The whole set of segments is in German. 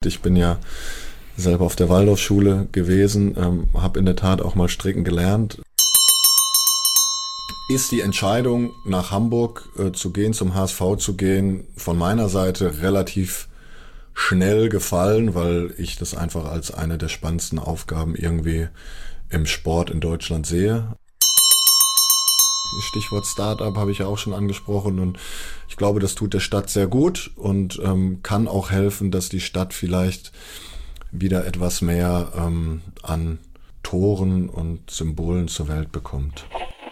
Ich bin ja selber auf der Waldorfschule gewesen, habe in der Tat auch mal stricken gelernt. Ist die Entscheidung, nach Hamburg zu gehen, zum HSV zu gehen, von meiner Seite relativ schnell gefallen, weil ich das einfach als eine der spannendsten Aufgaben irgendwie im Sport in Deutschland sehe. Stichwort Startup habe ich ja auch schon angesprochen und ich glaube, das tut der Stadt sehr gut und kann auch helfen, dass die Stadt vielleicht wieder etwas mehr an Toren und Symbolen zur Welt bekommt.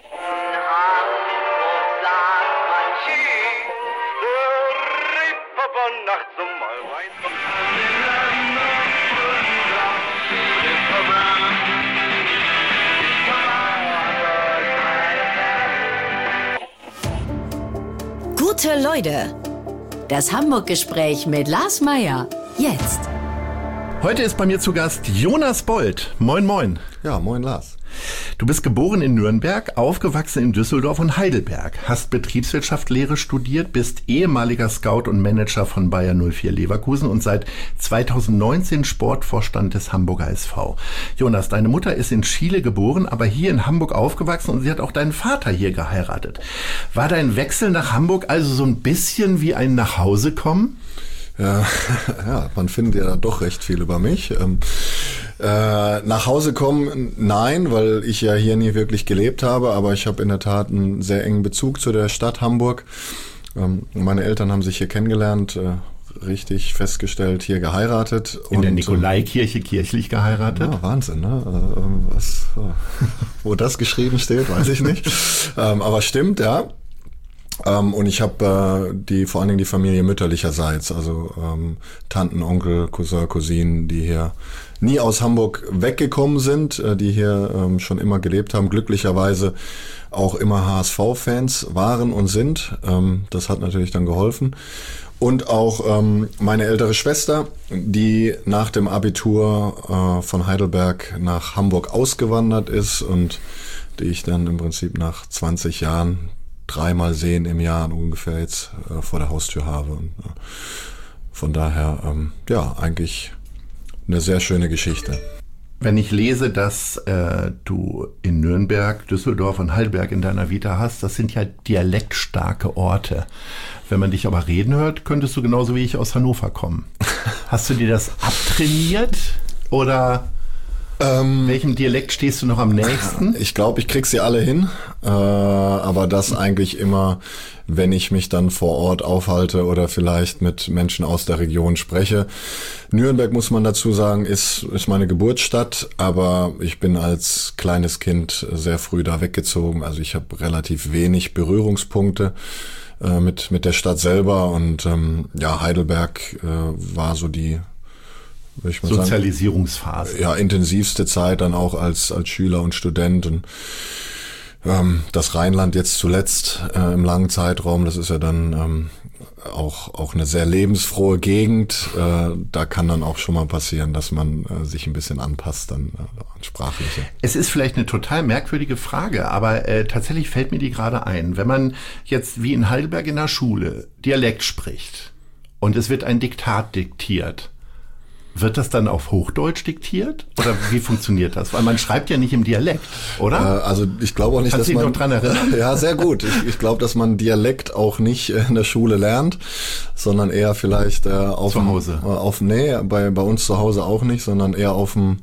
Gute Leute, das Hamburg-Gespräch mit Lars Meyer, jetzt. Heute ist bei mir zu Gast Jonas Bold. Moin, moin. Ja, moin Lars. Du bist geboren in Nürnberg, aufgewachsen in Düsseldorf und Heidelberg, hast Betriebswirtschaftslehre studiert, bist ehemaliger Scout und Manager von Bayer 04 Leverkusen und seit 2019 Sportvorstand des Hamburger SV. Jonas, deine Mutter ist in Chile geboren, aber hier in Hamburg aufgewachsen und sie hat auch deinen Vater hier geheiratet. War dein Wechsel nach Hamburg also so ein bisschen wie ein Nachhausekommen? Ja, man findet ja doch recht viel über mich. Nach Hause kommen, nein, weil ich ja hier nie wirklich gelebt habe, aber ich habe in der Tat einen sehr engen Bezug zu der Stadt Hamburg. Meine Eltern haben sich hier kennengelernt, richtig festgestellt, hier geheiratet. In der Nikolaikirche kirchlich geheiratet? Ja, Wahnsinn, ne? Wo das geschrieben steht, weiß ich nicht. Aber stimmt, ja. Und ich habe vor allen Dingen die Familie mütterlicherseits, also Tanten, Onkel, Cousin, Cousinen, die hier nie aus Hamburg weggekommen sind, die hier schon immer gelebt haben, glücklicherweise auch immer HSV-Fans waren und sind. Das hat natürlich dann geholfen. Und auch meine ältere Schwester, die nach dem Abitur von Heidelberg nach Hamburg ausgewandert ist und die ich dann im Prinzip nach 20 Jahren 3-mal sehen im Jahr ungefähr jetzt vor der Haustür habe. Und von daher, eigentlich eine sehr schöne Geschichte. Wenn ich lese, dass du in Nürnberg, Düsseldorf und Heidelberg in deiner Vita hast, das sind ja dialektstarke Orte. Wenn man dich aber reden hört, könntest du genauso wie ich aus Hannover kommen. Hast du dir das abtrainiert oder... welchem Dialekt stehst du noch am nächsten? Ich glaube, ich krieg sie alle hin, aber das eigentlich immer, wenn ich mich dann vor Ort aufhalte oder vielleicht mit Menschen aus der Region spreche. Nürnberg, muss man dazu sagen, ist meine Geburtsstadt, aber ich bin als kleines Kind sehr früh da weggezogen. Also ich habe relativ wenig Berührungspunkte mit der Stadt selber und Heidelberg war so die Sozialisierungsphase. Ja, intensivste Zeit dann auch als Schüler und Student und das Rheinland jetzt zuletzt im langen Zeitraum, das ist ja dann auch eine sehr lebensfrohe Gegend. Da kann dann auch schon mal passieren, dass man sich ein bisschen anpasst dann an sprachliche. Es ist vielleicht eine total merkwürdige Frage, aber tatsächlich fällt mir die gerade ein. Wenn man jetzt wie in Heidelberg in der Schule Dialekt spricht und es wird ein Diktat diktiert, wird das dann auf Hochdeutsch diktiert? Oder wie funktioniert das? Weil man schreibt ja nicht im Dialekt, oder? Also ich glaube auch nicht, Kannst dass man... Kannst du dich noch dran erinnern? Ja, sehr gut. Ich glaube, dass man Dialekt auch nicht in der Schule lernt, sondern eher vielleicht auf zu Hause. Bei uns zu Hause auch nicht, sondern eher auf dem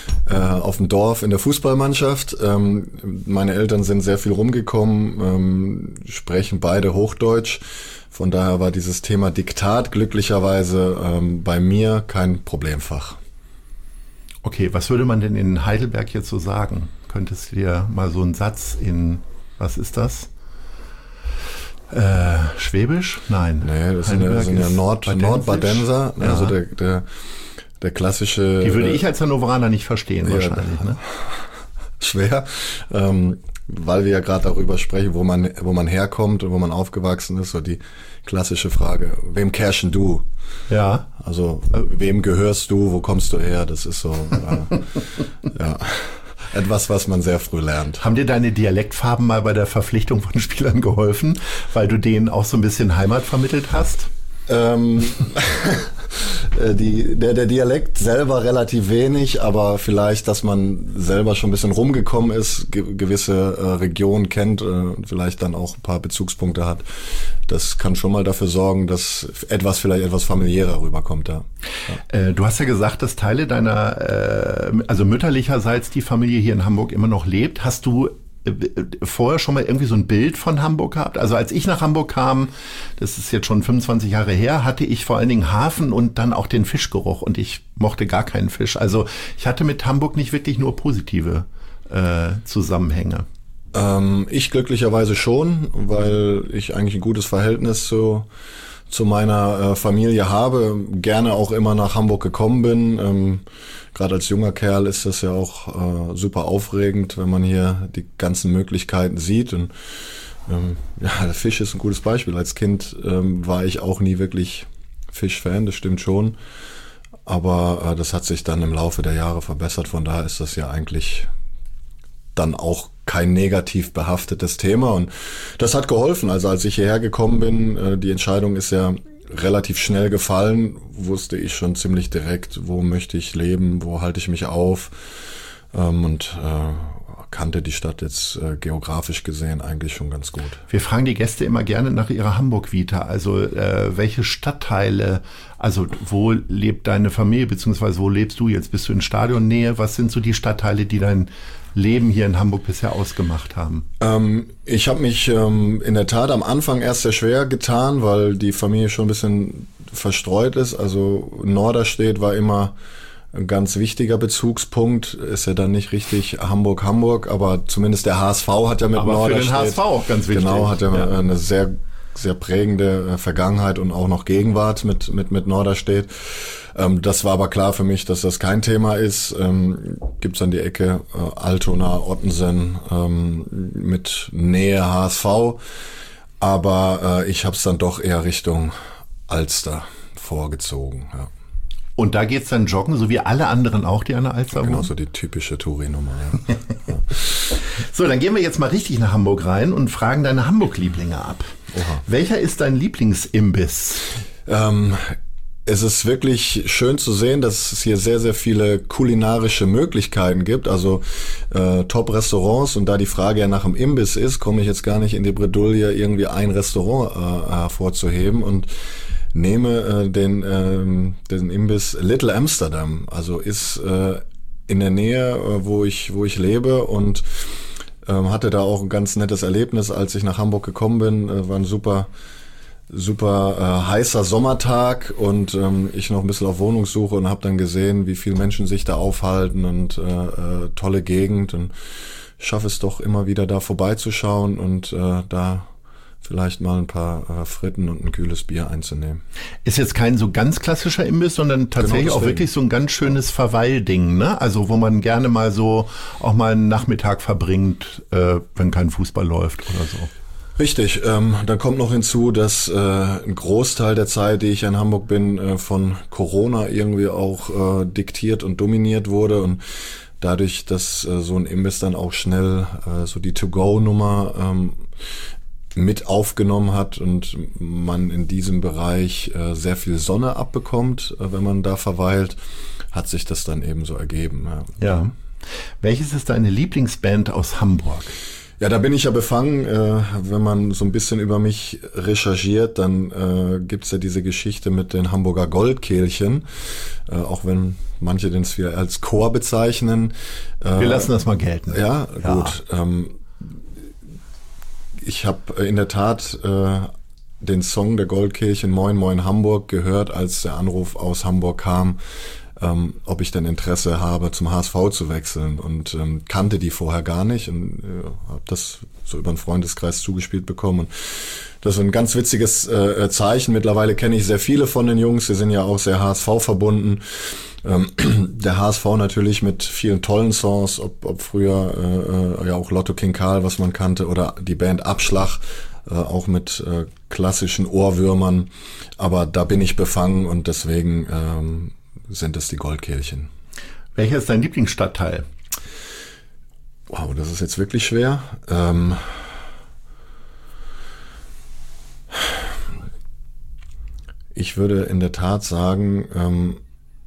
Dorf in der Fußballmannschaft. Meine Eltern sind sehr viel rumgekommen, sprechen beide Hochdeutsch. Von daher war dieses Thema Diktat glücklicherweise bei mir kein Problemfach. Okay, was würde man denn in Heidelberg jetzt so sagen? Könntest du dir mal so einen Satz in, was ist das? Schwäbisch? Nein. Nee, das sind ja Nordbadenser. Ja. Also der klassische... Die würde ich als Hannoveraner nicht verstehen wahrscheinlich. Ne? Schwer. Weil wir ja gerade darüber sprechen, wo man herkommt und wo man aufgewachsen ist, so die klassische Frage, wem kehrschen du? Ja. Also, wem gehörst du, wo kommst du her? Das ist so, etwas, was man sehr früh lernt. Haben dir deine Dialektfarben mal bei der Verpflichtung von Spielern geholfen, weil du denen auch so ein bisschen Heimat vermittelt hast? der Dialekt selber relativ wenig, aber vielleicht, dass man selber schon ein bisschen rumgekommen ist, gewisse Regionen kennt und vielleicht dann auch ein paar Bezugspunkte hat. Das kann schon mal dafür sorgen, dass vielleicht etwas familiärer rüberkommt. Ja. Du hast ja gesagt, dass Teile deiner, also mütterlicherseits die Familie hier in Hamburg immer noch lebt. Hast du vorher schon mal irgendwie so ein Bild von Hamburg gehabt? Also als ich nach Hamburg kam, das ist jetzt schon 25 Jahre her, hatte ich vor allen Dingen Hafen und dann auch den Fischgeruch und ich mochte gar keinen Fisch. Also ich hatte mit Hamburg nicht wirklich nur positive Zusammenhänge. Ich glücklicherweise schon, weil ich eigentlich ein gutes Verhältnis zu meiner Familie habe, gerne auch immer nach Hamburg gekommen bin. Gerade als junger Kerl ist das ja auch super aufregend, wenn man hier die ganzen Möglichkeiten sieht. Und der Fisch ist ein gutes Beispiel. Als Kind war ich auch nie wirklich Fischfan, das stimmt schon. Aber das hat sich dann im Laufe der Jahre verbessert. Von daher ist das ja eigentlich dann auch kein negativ behaftetes Thema. Und das hat geholfen. Also als ich hierher gekommen bin, die Entscheidung ist ja relativ schnell gefallen, wusste ich schon ziemlich direkt, wo möchte ich leben, wo halte ich mich auf, und kannte die Stadt jetzt geografisch gesehen eigentlich schon ganz gut. Wir fragen die Gäste immer gerne nach ihrer Hamburg-Vita, also welche Stadtteile, also wo lebt deine Familie, beziehungsweise wo lebst du jetzt? Bist du in Stadionnähe? Was sind so die Stadtteile, die dein Leben hier in Hamburg bisher ausgemacht haben? Ich habe mich in der Tat am Anfang erst sehr schwer getan, weil die Familie schon ein bisschen verstreut ist. Also Norderstedt war immer ein ganz wichtiger Bezugspunkt. Ist ja dann nicht richtig Hamburg, aber zumindest der HSV hat ja mit aber Norderstedt. Für den HSV auch ganz wichtig. Genau, hat ja eine sehr, sehr prägende Vergangenheit und auch noch Gegenwart mit Norderstedt. Das war aber klar für mich, dass das kein Thema ist. Gibt's an die Ecke Altona, Ottensen mit Nähe HSV. Aber ich habe es dann doch eher Richtung Alster vorgezogen. Ja. Und da geht's dann joggen, so wie alle anderen auch, die an der Alster wohnen? Genau, so die typische Touri-Nummer. Ja. Ja. So, dann gehen wir jetzt mal richtig nach Hamburg rein und fragen deine Hamburg-Lieblinge ab. Oha. Welcher ist dein Lieblingsimbiss? Es ist wirklich schön zu sehen, dass es hier sehr, sehr viele kulinarische Möglichkeiten gibt, also Top-Restaurants. Und da die Frage ja nach dem Imbiss ist, komme ich jetzt gar nicht in die Bredouille, irgendwie ein Restaurant hervorzuheben und nehme den Imbiss Little Amsterdam. Also ist in der Nähe, wo ich lebe, und hatte da auch ein ganz nettes Erlebnis, als ich nach Hamburg gekommen bin. War ein super heißer Sommertag und ich noch ein bisschen auf Wohnungssuche und habe dann gesehen, wie viele Menschen sich da aufhalten und tolle Gegend, und schaffe es doch immer wieder da vorbeizuschauen und da vielleicht mal ein paar Fritten und ein kühles Bier einzunehmen. Ist jetzt kein so ganz klassischer Imbiss, sondern tatsächlich auch wirklich so ein ganz schönes Verweilding, ne? Also wo man gerne mal so auch mal einen Nachmittag verbringt, wenn kein Fußball läuft oder so. Richtig, dann kommt noch hinzu, dass ein Großteil der Zeit, die ich in Hamburg bin, von Corona irgendwie auch diktiert und dominiert wurde, und dadurch, dass so ein Imbiss dann auch schnell so die To-Go-Nummer mit aufgenommen hat und man in diesem Bereich sehr viel Sonne abbekommt, wenn man da verweilt, hat sich das dann eben so ergeben. Ja. Welches ist deine Lieblingsband aus Hamburg? Ja, da bin ich ja befangen. Wenn man so ein bisschen über mich recherchiert, dann gibt's ja diese Geschichte mit den Hamburger Goldkehlchen, auch wenn manche den es wieder als Chor bezeichnen. Wir lassen das mal gelten. Ja, gut. Ich habe in der Tat den Song der Goldkehlchen Moin Moin Hamburg gehört, als der Anruf aus Hamburg kam, ob ich denn Interesse habe, zum HSV zu wechseln, und kannte die vorher gar nicht und habe das so über einen Freundeskreis zugespielt bekommen. Und das ist ein ganz witziges Zeichen. Mittlerweile kenne ich sehr viele von den Jungs, die sind ja auch sehr HSV verbunden. Der HSV natürlich mit vielen tollen Songs, ob früher ja auch Lotto King Karl, was man kannte, oder die Band Abschlag, auch mit klassischen Ohrwürmern. Aber da bin ich befangen und deswegen sind es die Goldkehlchen. Welcher ist dein Lieblingsstadtteil? Wow, das ist jetzt wirklich schwer. ich würde in der Tat sagen,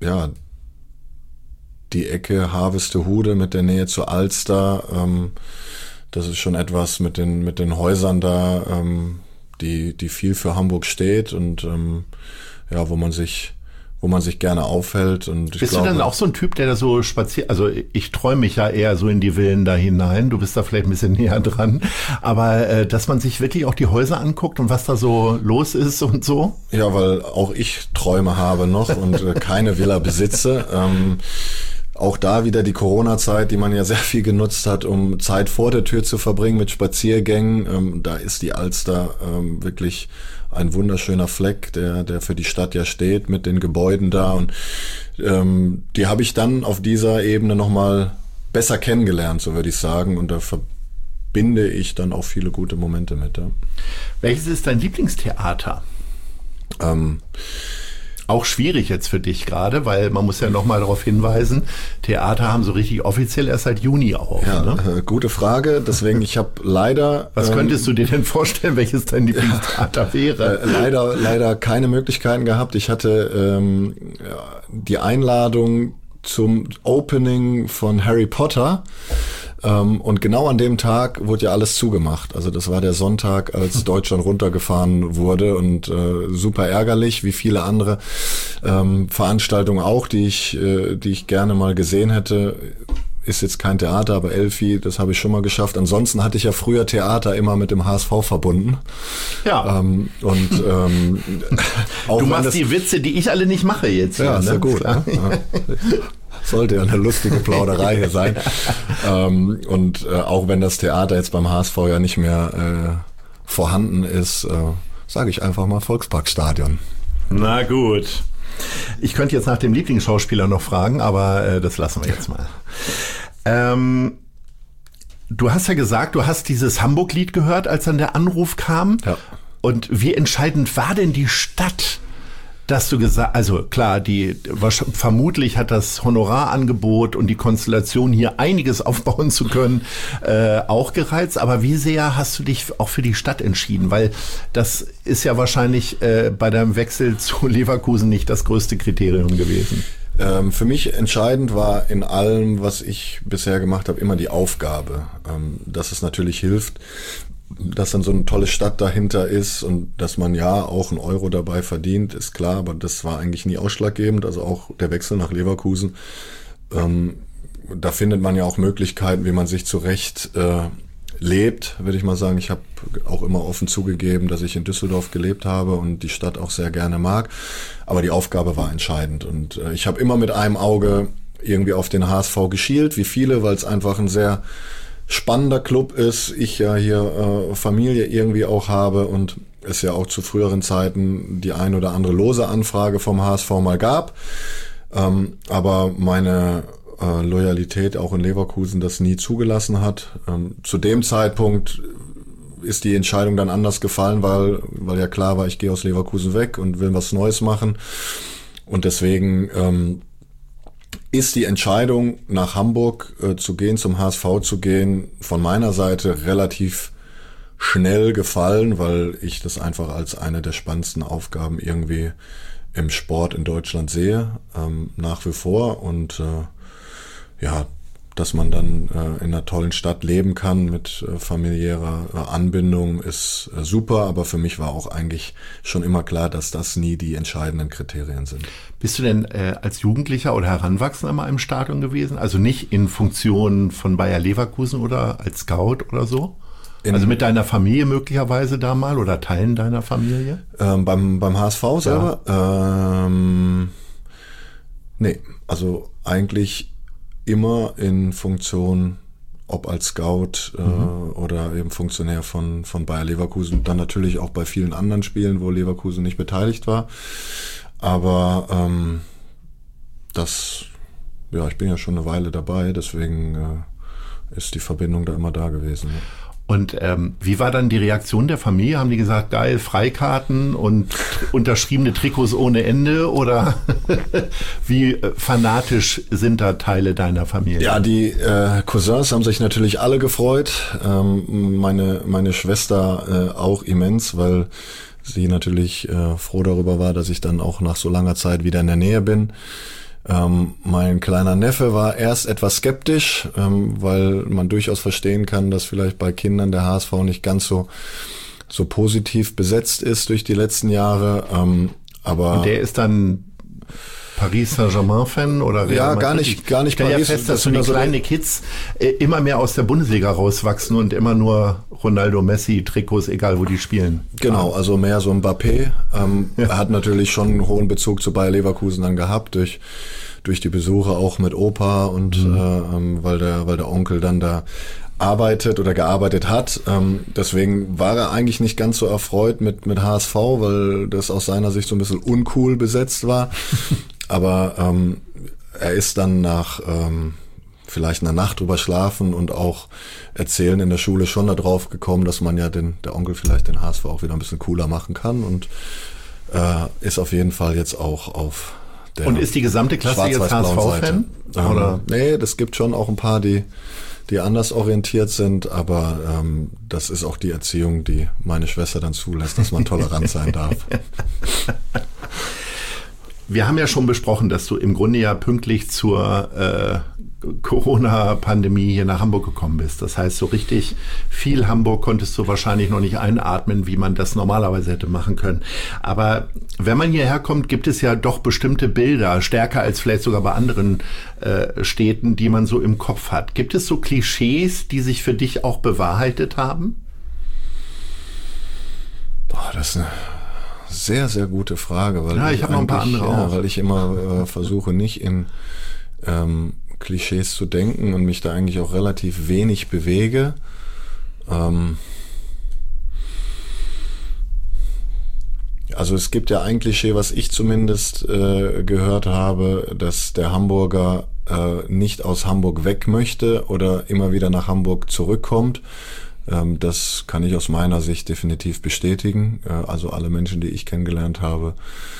die Ecke Harvestehude mit der Nähe zur Alster, das ist schon etwas mit den Häusern da, die viel für Hamburg steht und wo man sich gerne aufhält. Und bist du dann auch so ein Typ, der da so spaziert? Also ich träume mich ja eher so in die Villen da hinein. Du bist da vielleicht ein bisschen näher dran. Aber dass man sich wirklich auch die Häuser anguckt und was da so los ist und so? Ja, weil auch ich Träume habe noch und keine Villa besitze. Auch da wieder die Corona-Zeit, die man ja sehr viel genutzt hat, um Zeit vor der Tür zu verbringen mit Spaziergängen. Da ist die Alster wirklich ein wunderschöner Fleck, der für die Stadt ja steht, mit den Gebäuden da. Und die habe ich dann auf dieser Ebene nochmal besser kennengelernt, so würde ich sagen. Und da verbinde ich dann auch viele gute Momente mit. Ja. Welches ist dein Lieblingstheater? Auch schwierig jetzt für dich gerade, weil man muss ja nochmal darauf hinweisen, Theater haben so richtig offiziell erst seit Juni auf. Ja, ne? Gute Frage. Deswegen, ich habe leider... Was könntest du dir denn vorstellen, welches dein Lieblingstheater wäre? Leider keine Möglichkeiten gehabt. Ich hatte die Einladung zum Opening von Harry Potter. Und genau an dem Tag wurde ja alles zugemacht. Also das war der Sonntag, als Deutschland runtergefahren wurde und super ärgerlich, wie viele andere Veranstaltungen auch, die ich gerne mal gesehen hätte. Ist jetzt kein Theater, aber Elfi, das habe ich schon mal geschafft. Ansonsten hatte ich ja früher Theater immer mit dem HSV verbunden. Ja. Auch du machst die Witze, die ich alle nicht mache jetzt. Ja, sehr gut. Ne? Sollte ja eine lustige Plauderei hier sein. Auch wenn das Theater jetzt beim HSV ja nicht mehr vorhanden ist, sage ich einfach mal Volksparkstadion. Na gut. Ich könnte jetzt nach dem Lieblingsschauspieler noch fragen, aber das lassen wir jetzt mal. Du hast ja gesagt, du hast dieses Hamburg-Lied gehört, als dann der Anruf kam. Ja. Und wie entscheidend war denn die Stadt, dass du gesagt, also klar, vermutlich hat das Honorarangebot und die Konstellation hier einiges aufbauen zu können auch gereizt, aber wie sehr hast du dich auch für die Stadt entschieden? Weil das ist ja wahrscheinlich bei deinem Wechsel zu Leverkusen nicht das größte Kriterium gewesen. Für mich entscheidend war in allem, was ich bisher gemacht habe, immer die Aufgabe. Dass es natürlich hilft, dass dann so eine tolle Stadt dahinter ist und dass man ja auch einen Euro dabei verdient, ist klar, aber das war eigentlich nie ausschlaggebend, also auch der Wechsel nach Leverkusen. Da findet man ja auch Möglichkeiten, wie man sich zurecht lebt, würde ich mal sagen. Ich habe auch immer offen zugegeben, dass ich in Düsseldorf gelebt habe und die Stadt auch sehr gerne mag, aber die Aufgabe war entscheidend und ich habe immer mit einem Auge irgendwie auf den HSV geschielt, wie viele, weil es einfach ein sehr spannender Club ist, ich ja hier Familie irgendwie auch habe und es ja auch zu früheren Zeiten die ein oder andere lose Anfrage vom HSV mal gab, aber meine Loyalität auch in Leverkusen das nie zugelassen hat. Zu dem Zeitpunkt ist die Entscheidung dann anders gefallen, weil ja klar war, ich gehe aus Leverkusen weg und will was Neues machen und deswegen ist die Entscheidung, nach Hamburg zu gehen, zum HSV zu gehen, von meiner Seite relativ schnell gefallen, weil ich das einfach als eine der spannendsten Aufgaben irgendwie im Sport in Deutschland sehe, nach wie vor. Und dass man dann in einer tollen Stadt leben kann mit familiärer Anbindung ist super, aber für mich war auch eigentlich schon immer klar, dass das nie die entscheidenden Kriterien sind. Bist du denn als Jugendlicher oder Heranwachsender mal im Stadion gewesen? Also nicht in Funktion von Bayer Leverkusen oder als Scout oder so? Also mit deiner Familie möglicherweise da mal oder Teilen deiner Familie? Beim HSV selber? Ja. Nee, also eigentlich immer in Funktion, ob als Scout oder eben Funktionär von Bayer Leverkusen. Dann natürlich auch bei vielen anderen Spielen, wo Leverkusen nicht beteiligt war. Aber ich bin ja schon eine Weile dabei, deswegen ist die Verbindung da immer da gewesen. Ja. Und wie war dann die Reaktion der Familie? Haben die gesagt, geil, Freikarten und unterschriebene Trikots ohne Ende? Oder wie fanatisch sind da Teile deiner Familie? Ja, die Cousins haben sich natürlich alle gefreut. Meine Schwester auch immens, weil sie natürlich froh darüber war, dass ich dann auch nach so langer Zeit wieder in der Nähe bin. Mein kleiner Neffe war erst etwas skeptisch, weil man durchaus verstehen kann, dass vielleicht bei Kindern der HSV nicht ganz so positiv besetzt ist durch die letzten Jahre. Aber und der ist dann Paris Saint-Germain-Fan oder Real ja, Madrid? gar nicht ich stell Paris. Ja fest, dass so die kleinen Kids immer mehr aus der Bundesliga rauswachsen und immer nur Ronaldo, Messi, Trikots, egal wo die spielen. Genau, also mehr so Mbappé. Er hat natürlich schon einen hohen Bezug zu Bayer Leverkusen dann gehabt durch die Besuche auch mit Opa und weil der Onkel dann da arbeitet oder gearbeitet hat. Deswegen war er eigentlich nicht ganz so erfreut mit HSV, weil das aus seiner Sicht so ein bisschen uncool besetzt war. Aber er ist dann nach vielleicht einer Nacht drüber schlafen und auch erzählen in der Schule schon darauf gekommen, dass man ja der Onkel vielleicht den HSV auch wieder ein bisschen cooler machen kann und ist auf jeden Fall jetzt auch auf der Und ist die gesamte Klasse jetzt HSV-Fan? Nee, das gibt schon auch ein paar, die anders orientiert sind, aber das ist auch die Erziehung, die meine Schwester dann zulässt, dass man tolerant sein darf. Wir haben ja schon besprochen, dass du im Grunde ja pünktlich zur Corona-Pandemie hier nach Hamburg gekommen bist. Das heißt, so richtig viel Hamburg konntest du wahrscheinlich noch nicht einatmen, wie man das normalerweise hätte machen können. Aber wenn man hierher kommt, gibt es ja doch bestimmte Bilder, stärker als vielleicht sogar bei anderen Städten, die man so im Kopf hat. Gibt es so Klischees, die sich für dich auch bewahrheitet haben? Das ist eine sehr, sehr gute Frage. Weil ja, ich habe noch ein paar andere auch. Weil ich immer versuche, nicht in Klischees zu denken und mich da eigentlich auch relativ wenig bewege. Also es gibt ja ein Klischee, was ich zumindest gehört habe, dass der Hamburger nicht aus Hamburg weg möchte oder immer wieder nach Hamburg zurückkommt. Das kann ich aus meiner Sicht definitiv bestätigen. Also alle Menschen, die ich kennengelernt habe,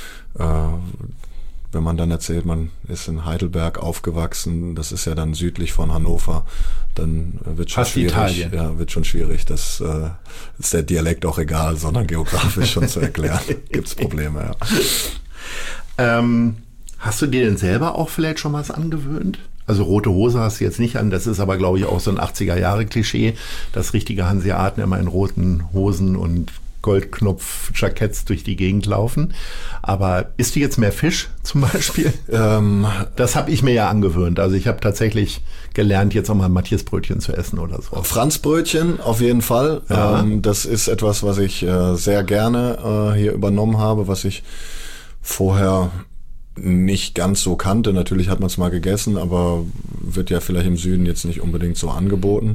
wenn man dann erzählt, man ist in Heidelberg aufgewachsen, das ist ja dann südlich von Hannover, dann wird schon schwierig. Italien. Ja, wird schon schwierig. Das ist der Dialekt auch egal, sondern geografisch schon zu erklären. Gibt's Probleme, ja. Hast du dir denn selber auch vielleicht schon was angewöhnt? Also rote Hose hast du jetzt nicht an, das ist aber, glaube ich, auch so ein 80er-Jahre-Klischee, dass richtige Hanseaten immer in roten Hosen und Goldknopf-Jacketts durch die Gegend laufen. Aber isst du jetzt mehr Fisch zum Beispiel? Das habe ich mir ja angewöhnt. Also ich habe tatsächlich gelernt, jetzt auch mal Matthias-Brötchen zu essen oder so. Franzbrötchen auf jeden Fall. Ja. Das ist etwas, was ich sehr gerne hier übernommen habe, was ich vorher nicht ganz so kannte. Natürlich hat man es mal gegessen, aber wird ja vielleicht im Süden jetzt nicht unbedingt so angeboten.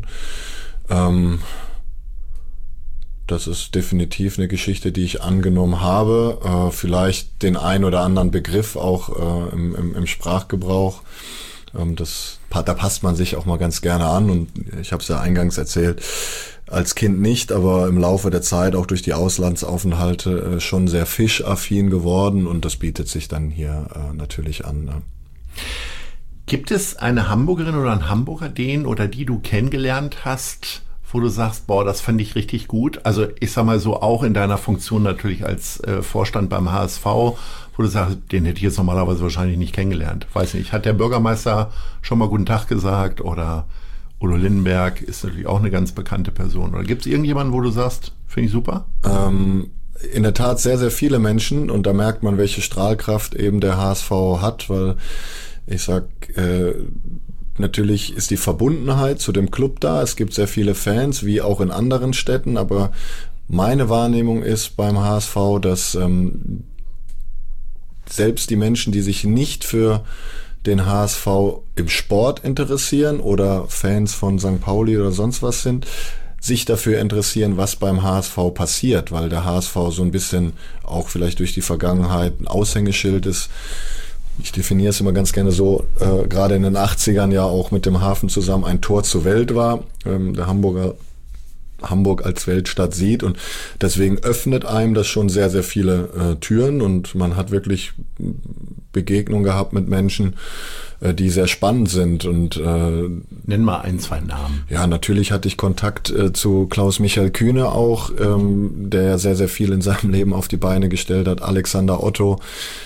Das ist definitiv eine Geschichte, die ich angenommen habe. Vielleicht den ein oder anderen Begriff auch im Sprachgebrauch. Da passt man sich auch mal ganz gerne an. Und ich habe es ja eingangs erzählt, als Kind nicht, aber im Laufe der Zeit auch durch die Auslandsaufenthalte schon sehr fischaffin geworden. Und das bietet sich dann hier natürlich an. Gibt es eine Hamburgerin oder einen Hamburger, den oder die du kennengelernt hast, wo du sagst, boah, das fand ich richtig gut? Also ich sag mal so, auch in deiner Funktion natürlich als Vorstand beim HSV, wo du sagst, den hätte ich jetzt normalerweise wahrscheinlich nicht kennengelernt. Weiß nicht, hat der Bürgermeister schon mal guten Tag gesagt oder Udo Lindenberg ist natürlich auch eine ganz bekannte Person. Oder gibt es irgendjemanden, wo du sagst, finde ich super? In der Tat sehr, sehr viele Menschen und da merkt man, welche Strahlkraft eben der HSV hat, weil ich sag, natürlich ist die Verbundenheit zu dem Club da. Es gibt sehr viele Fans, wie auch in anderen Städten, aber meine Wahrnehmung ist beim HSV, dass selbst die Menschen, die sich nicht für den HSV im Sport interessieren oder Fans von St. Pauli oder sonst was sind, sich dafür interessieren, was beim HSV passiert, weil der HSV so ein bisschen auch vielleicht durch die Vergangenheit ein Aushängeschild ist. Ich definiere es immer ganz gerne so, gerade in den 80ern ja auch mit dem Hafen zusammen ein Tor zur Welt war, der Hamburg als Weltstadt sieht und deswegen öffnet einem das schon sehr, sehr viele Türen und man hat wirklich Begegnungen gehabt mit Menschen, die sehr spannend sind. Und nenn mal 1, 2 Namen. Ja, natürlich hatte ich Kontakt zu Klaus-Michael Kühne auch, der sehr, sehr viel in seinem Leben auf die Beine gestellt hat. Alexander Otto,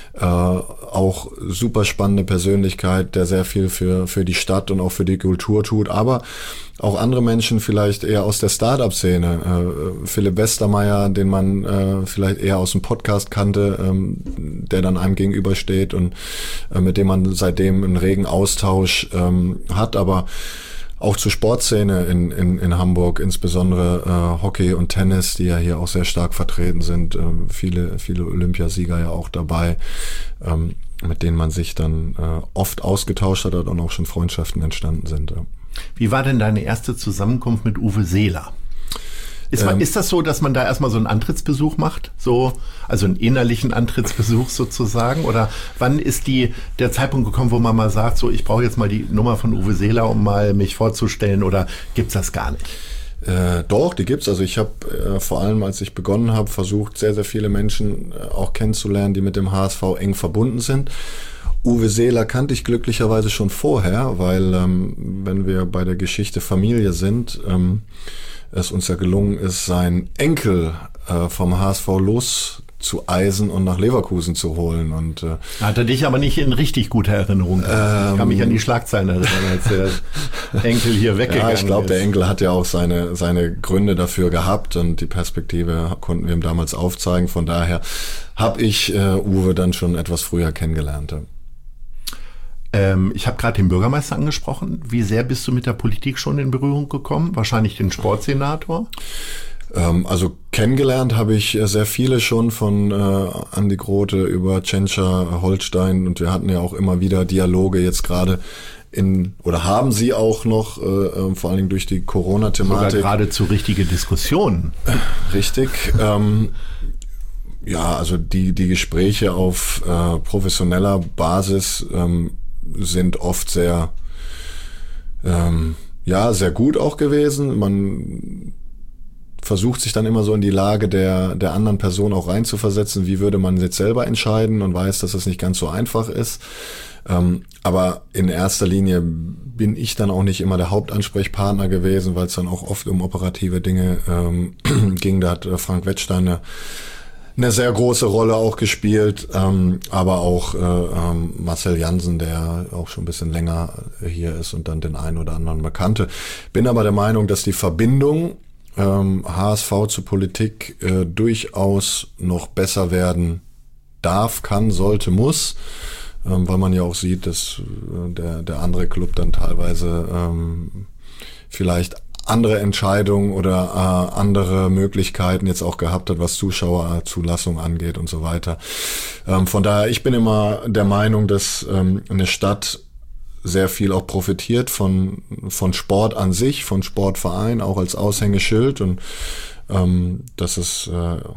auch super spannende Persönlichkeit, der sehr viel für die Stadt und auch für die Kultur tut, aber auch andere Menschen vielleicht eher aus der Start-up-Szene. Philipp Westermeier, den man vielleicht eher aus dem Podcast kannte, der dann einem gegenübersteht und mit dem man seitdem einen regen Austausch hat, aber auch zur Sportszene in Hamburg, insbesondere Hockey und Tennis, die ja hier auch sehr stark vertreten sind. Viele Olympiasieger ja auch dabei, mit denen man sich dann oft ausgetauscht hat und auch schon Freundschaften entstanden sind. Ja. Wie war denn deine erste Zusammenkunft mit Uwe Seeler? Ist das so, dass man da erstmal so einen Antrittsbesuch macht? Also einen innerlichen Antrittsbesuch sozusagen? Oder wann ist der Zeitpunkt gekommen, wo man mal sagt, so ich brauche jetzt mal die Nummer von Uwe Seeler, um mal mich vorzustellen, oder gibt's das gar nicht? Doch, die gibt's. Also ich habe vor allem, als ich begonnen habe, versucht, sehr, sehr viele Menschen auch kennenzulernen, die mit dem HSV eng verbunden sind. Uwe Seeler kannte ich glücklicherweise schon vorher, weil wenn wir bei der Geschichte Familie sind, es uns ja gelungen ist, seinen Enkel vom HSV loszueisen und nach Leverkusen zu holen. Und hat er dich aber nicht in richtig guter Erinnerung. Ich kann mich an die Schlagzeilen erinnern, als der Enkel hier weggegangen ist. Ja, ich glaube, der Enkel hat ja auch seine Gründe dafür gehabt und die Perspektive konnten wir ihm damals aufzeigen. Von daher habe ich Uwe dann schon etwas früher kennengelernt. Ich habe gerade den Bürgermeister angesprochen. Wie sehr bist du mit der Politik schon in Berührung gekommen? Wahrscheinlich den Sportsenator? Also kennengelernt habe ich sehr viele schon, von Andi Grote über Tschentscher, Holstein, und wir hatten ja auch immer wieder Dialoge jetzt gerade oder haben sie auch noch, vor allen Dingen durch die Corona-Thematik. Sogar geradezu richtige Diskussionen. Richtig. Ja, also die Gespräche auf professioneller Basis sind oft sehr gut auch gewesen. Man versucht sich dann immer so in die Lage der anderen Person auch reinzuversetzen. Wie würde man jetzt selber entscheiden, und weiß, dass das nicht ganz so einfach ist. Aber in erster Linie bin ich dann auch nicht immer der Hauptansprechpartner gewesen, weil es dann auch oft um operative Dinge ging. Da hat Frank Wettstein eine sehr große Rolle auch gespielt, aber auch Marcel Jansen, der auch schon ein bisschen länger hier ist und dann den einen oder anderen bekannte. Bin aber der Meinung, dass die Verbindung HSV zu Politik durchaus noch besser werden darf, kann, sollte, muss, weil man ja auch sieht, dass der andere Club dann teilweise vielleicht andere Entscheidungen oder andere Möglichkeiten jetzt auch gehabt hat, was Zuschauerzulassung angeht und so weiter. Von daher, ich bin immer der Meinung, dass eine Stadt sehr viel auch profitiert von Sport an sich, von Sportverein, auch als Aushängeschild, und dass es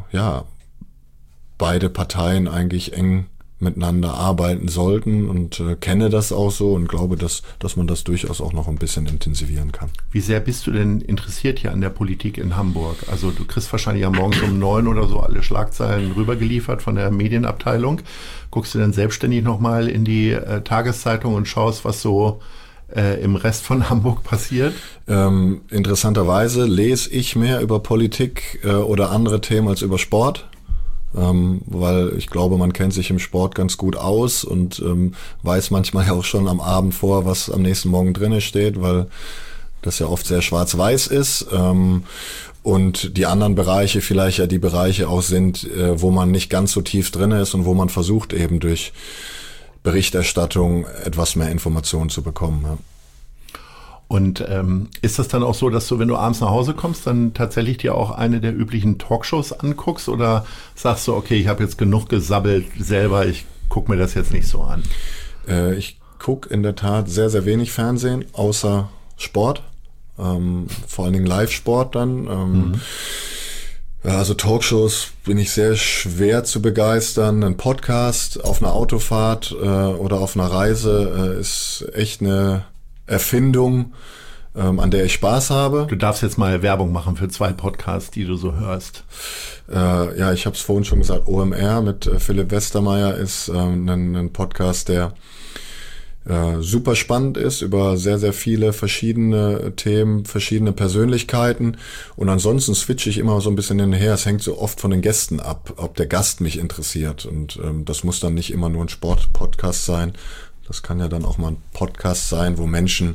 beide Parteien eigentlich eng miteinander arbeiten sollten, und kenne das auch so und glaube, dass man das durchaus auch noch ein bisschen intensivieren kann. Wie sehr bist du denn interessiert hier an der Politik in Hamburg? Also du kriegst wahrscheinlich am Morgens um 9 oder so alle Schlagzeilen rübergeliefert von der Medienabteilung. Guckst du dann selbstständig nochmal in die Tageszeitung und schaust, was so im Rest von Hamburg passiert? Interessanterweise lese ich mehr über Politik oder andere Themen als über Sport. Weil ich glaube, man kennt sich im Sport ganz gut aus und weiß manchmal ja auch schon am Abend vor, was am nächsten Morgen drinne steht, weil das ja oft sehr schwarz-weiß ist. Und die anderen Bereiche vielleicht ja die Bereiche auch sind, wo man nicht ganz so tief drinne ist und wo man versucht, eben durch Berichterstattung etwas mehr Informationen zu bekommen. Ja. Und ist das dann auch so, dass du, wenn du abends nach Hause kommst, dann tatsächlich dir auch eine der üblichen Talkshows anguckst, oder sagst du, okay, ich habe jetzt genug gesabbelt selber, ich gucke mir das jetzt nicht so an? Ich gucke in der Tat sehr, sehr wenig Fernsehen, außer Sport, vor allen Dingen Live-Sport dann. Ja, also Talkshows bin ich sehr schwer zu begeistern. Ein Podcast auf einer Autofahrt oder auf einer Reise ist echt eine Erfindung, an der ich Spaß habe. Du darfst jetzt mal Werbung machen für 2 Podcasts, die du so hörst. Ja, ich habe es vorhin schon gesagt, OMR mit Philipp Westermeier ist ein Podcast, der super spannend ist, über sehr, sehr viele verschiedene Themen, verschiedene Persönlichkeiten. Und ansonsten switche ich immer so ein bisschen hin und her. Es hängt so oft von den Gästen ab, ob der Gast mich interessiert. Und das muss dann nicht immer nur ein Sport-Podcast sein. Das kann ja dann auch mal ein Podcast sein, wo Menschen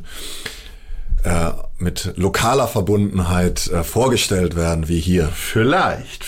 mit lokaler Verbundenheit vorgestellt werden, wie hier. Vielleicht.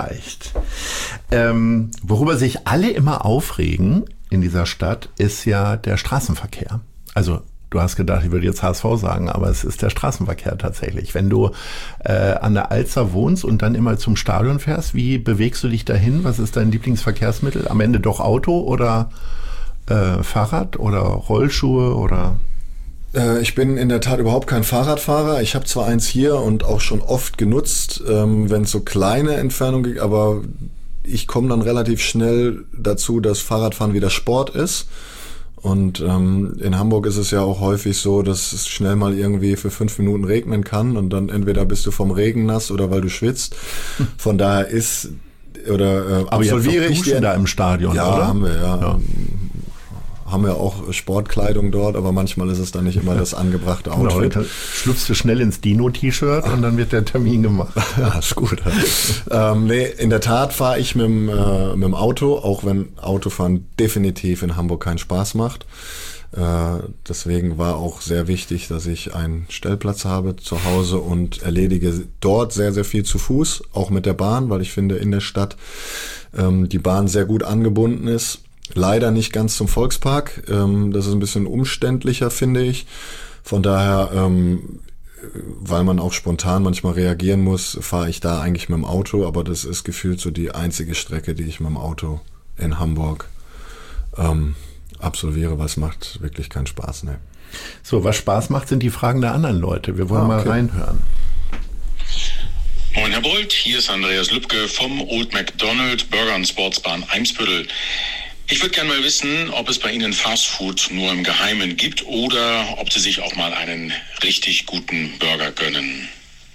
Worüber sich alle immer aufregen in dieser Stadt, ist ja der Straßenverkehr. Also du hast gedacht, ich würde jetzt HSV sagen, aber es ist der Straßenverkehr tatsächlich. Wenn du an der Alster wohnst und dann immer zum Stadion fährst, wie bewegst du dich dahin? Was ist dein Lieblingsverkehrsmittel? Am Ende doch Auto oder Fahrrad oder Rollschuhe oder... Ich bin in der Tat überhaupt kein Fahrradfahrer. Ich habe zwar eins hier und auch schon oft genutzt, wenn es so kleine Entfernungen gibt, aber ich komme dann relativ schnell dazu, dass Fahrradfahren wieder Sport ist. Und in Hamburg ist es ja auch häufig so, dass es schnell mal irgendwie für 5 Minuten regnen kann und dann entweder bist du vom Regen nass oder weil du schwitzt. Von daher absolviere ich da im Stadion, ja, oder? Haben wir, ja. Haben wir auch Sportkleidung dort, aber manchmal ist es dann nicht immer das angebrachte Outfit. Genau, schlüpfst du schnell ins Dino-T-Shirt und dann wird der Termin gemacht. Ja, ist gut. Nee, in der Tat fahre ich mit dem Auto, auch wenn Autofahren definitiv in Hamburg keinen Spaß macht. Deswegen war auch sehr wichtig, dass ich einen Stellplatz habe zu Hause und erledige dort sehr, sehr viel zu Fuß, auch mit der Bahn, weil ich finde, in der Stadt die Bahn sehr gut angebunden ist. Leider nicht ganz zum Volkspark. Das ist ein bisschen umständlicher, finde ich. Von daher, weil man auch spontan manchmal reagieren muss, fahre ich da eigentlich mit dem Auto. Aber das ist gefühlt so die einzige Strecke, die ich mit dem Auto in Hamburg absolviere, weil es macht wirklich keinen Spaß. Ne. So, was Spaß macht, sind die Fragen der anderen Leute. Wir wollen mal reinhören. Moin Herr Bold, hier ist Andreas Lübke vom Old MacDonald Burger & Sportsbahn Eimsbüttel. Ich würde gerne mal wissen, ob es bei Ihnen Fastfood nur im Geheimen gibt oder ob Sie sich auch mal einen richtig guten Burger gönnen.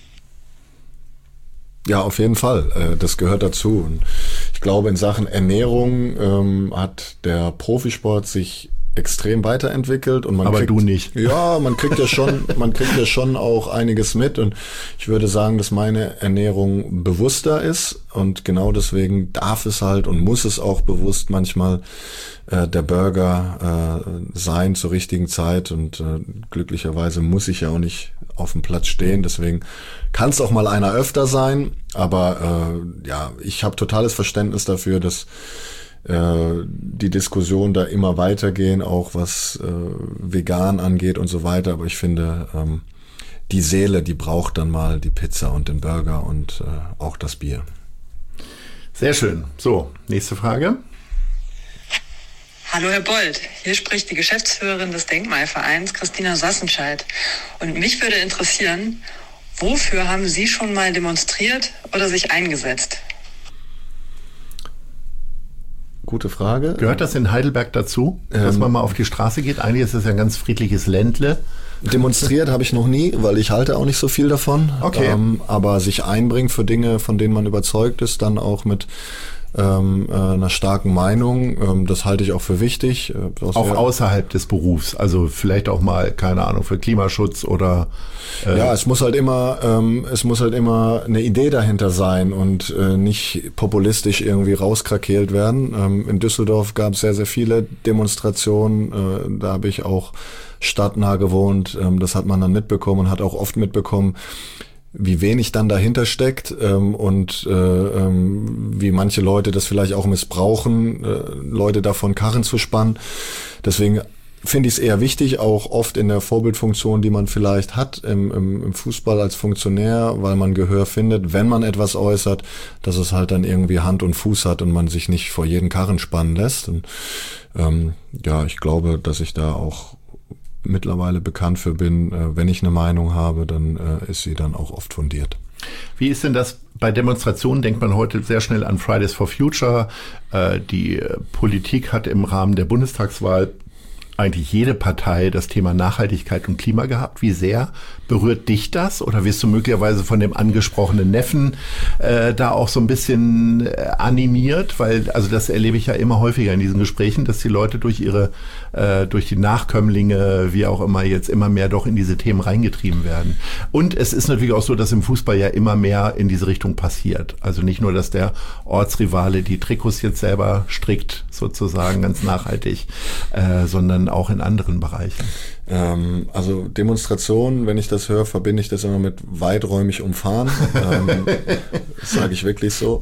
Ja, auf jeden Fall. Das gehört dazu. Und ich glaube, in Sachen Ernährung hat der Profisport sich extrem weiterentwickelt und aber du nicht. Ja, man kriegt ja schon auch einiges mit und ich würde sagen, dass meine Ernährung bewusster ist und genau deswegen darf es halt und muss es auch bewusst manchmal der Burger sein zur richtigen Zeit und glücklicherweise muss ich ja auch nicht auf dem Platz stehen, deswegen kann es auch mal einer öfter sein, aber ja, ich habe totales Verständnis dafür, dass die Diskussion da immer weitergehen, auch was vegan angeht und so weiter. Aber ich finde, die Seele, die braucht dann mal die Pizza und den Burger und auch das Bier. Sehr schön. So, nächste Frage. Hallo Herr Bold, hier spricht die Geschäftsführerin des Denkmalvereins, Christina Sassenscheid. Und mich würde interessieren, wofür haben Sie schon mal demonstriert oder sich eingesetzt? Gute Frage. Gehört das in Heidelberg dazu, dass man mal auf die Straße geht? Eigentlich ist es ja ein ganz friedliches Ländle. Demonstriert habe ich noch nie, weil ich halte auch nicht so viel davon. Okay. Aber sich einbringen für Dinge, von denen man überzeugt ist, dann auch mit einer starken Meinung, das halte ich auch für wichtig. Auch außerhalb des Berufs, also vielleicht auch mal, keine Ahnung, für Klimaschutz oder... Ja, es muss halt immer eine Idee dahinter sein und nicht populistisch irgendwie rauskrakeelt werden. In Düsseldorf gab es sehr, sehr viele Demonstrationen, da habe ich auch stadtnah gewohnt, das hat man dann mitbekommen und hat auch oft mitbekommen, wie wenig dann dahinter steckt und wie manche Leute das vielleicht auch missbrauchen, Leute davon Karren zu spannen. Deswegen finde ich es eher wichtig, auch oft in der Vorbildfunktion, die man vielleicht hat im Fußball als Funktionär, weil man Gehör findet, wenn man etwas äußert, dass es halt dann irgendwie Hand und Fuß hat und man sich nicht vor jeden Karren spannen lässt. Und ja, ich glaube, dass ich da auch mittlerweile bekannt für bin, wenn ich eine Meinung habe, dann ist sie dann auch oft fundiert. Wie ist denn das bei Demonstrationen? Denkt man heute sehr schnell an Fridays for Future. Die Politik hat im Rahmen der Bundestagswahl eigentlich jede Partei das Thema Nachhaltigkeit und Klima gehabt. Wie sehr berührt dich das? Oder wirst du möglicherweise von dem angesprochenen Neffen da auch so ein bisschen animiert? Weil, also das erlebe ich ja immer häufiger in diesen Gesprächen, dass die Leute durch die Nachkömmlinge, wie auch immer, jetzt immer mehr doch in diese Themen reingetrieben werden. Und es ist natürlich auch so, dass im Fußball ja immer mehr in diese Richtung passiert. Also nicht nur, dass der Ortsrivale die Trikots jetzt selber strickt, sozusagen ganz nachhaltig, sondern auch in anderen Bereichen. Also Demonstrationen, wenn ich das höre, verbinde ich das immer mit weiträumig umfahren. Das sage ich wirklich so.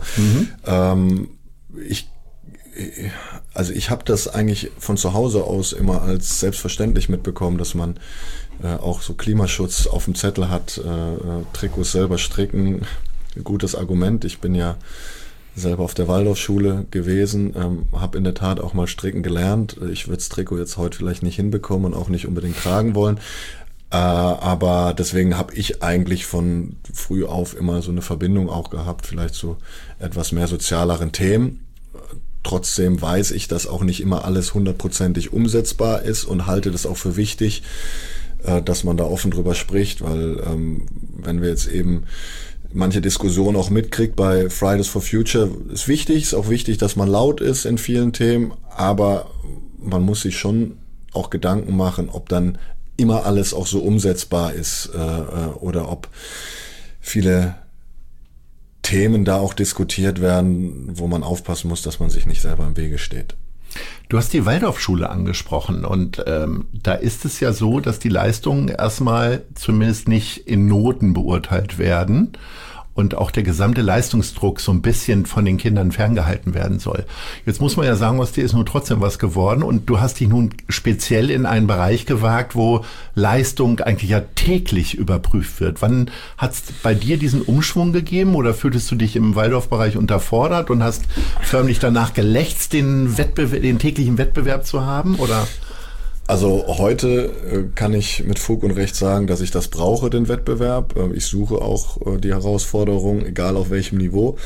Ich habe das eigentlich von zu Hause aus immer als selbstverständlich mitbekommen, dass man auch so Klimaschutz auf dem Zettel hat, Trikots selber stricken. Gutes Argument. Ich bin ja selber auf der Waldorfschule gewesen, habe in der Tat auch mal stricken gelernt. Ich würde das Trikot jetzt heute vielleicht nicht hinbekommen und auch nicht unbedingt tragen wollen. Aber deswegen habe ich eigentlich von früh auf immer so eine Verbindung auch gehabt, vielleicht zu etwas mehr sozialeren Themen. Trotzdem weiß ich, dass auch nicht immer alles 100%ig umsetzbar ist und halte das auch für wichtig, dass man da offen drüber spricht, weil wenn wir jetzt eben manche Diskussionen auch mitkriegt bei Fridays for Future, ist auch wichtig, dass man laut ist in vielen Themen, aber man muss sich schon auch Gedanken machen, ob dann immer alles auch so umsetzbar ist oder ob viele Themen da auch diskutiert werden, wo man aufpassen muss, dass man sich nicht selber im Wege steht. Du hast die Waldorfschule angesprochen und da ist es ja so, dass die Leistungen erstmal zumindest nicht in Noten beurteilt werden und auch der gesamte Leistungsdruck so ein bisschen von den Kindern ferngehalten werden soll. Jetzt muss man ja sagen, aus dir ist nun trotzdem was geworden und du hast dich nun speziell in einen Bereich gewagt, wo Leistung eigentlich ja täglich überprüft wird. Wann hat es bei dir diesen Umschwung gegeben oder fühltest du dich im Waldorfbereich unterfordert und hast förmlich danach gelächzt, den täglichen Wettbewerb zu haben, oder? Also heute kann ich mit Fug und Recht sagen, dass ich das brauche, den Wettbewerb. Ich suche auch die Herausforderung, egal auf welchem Niveau.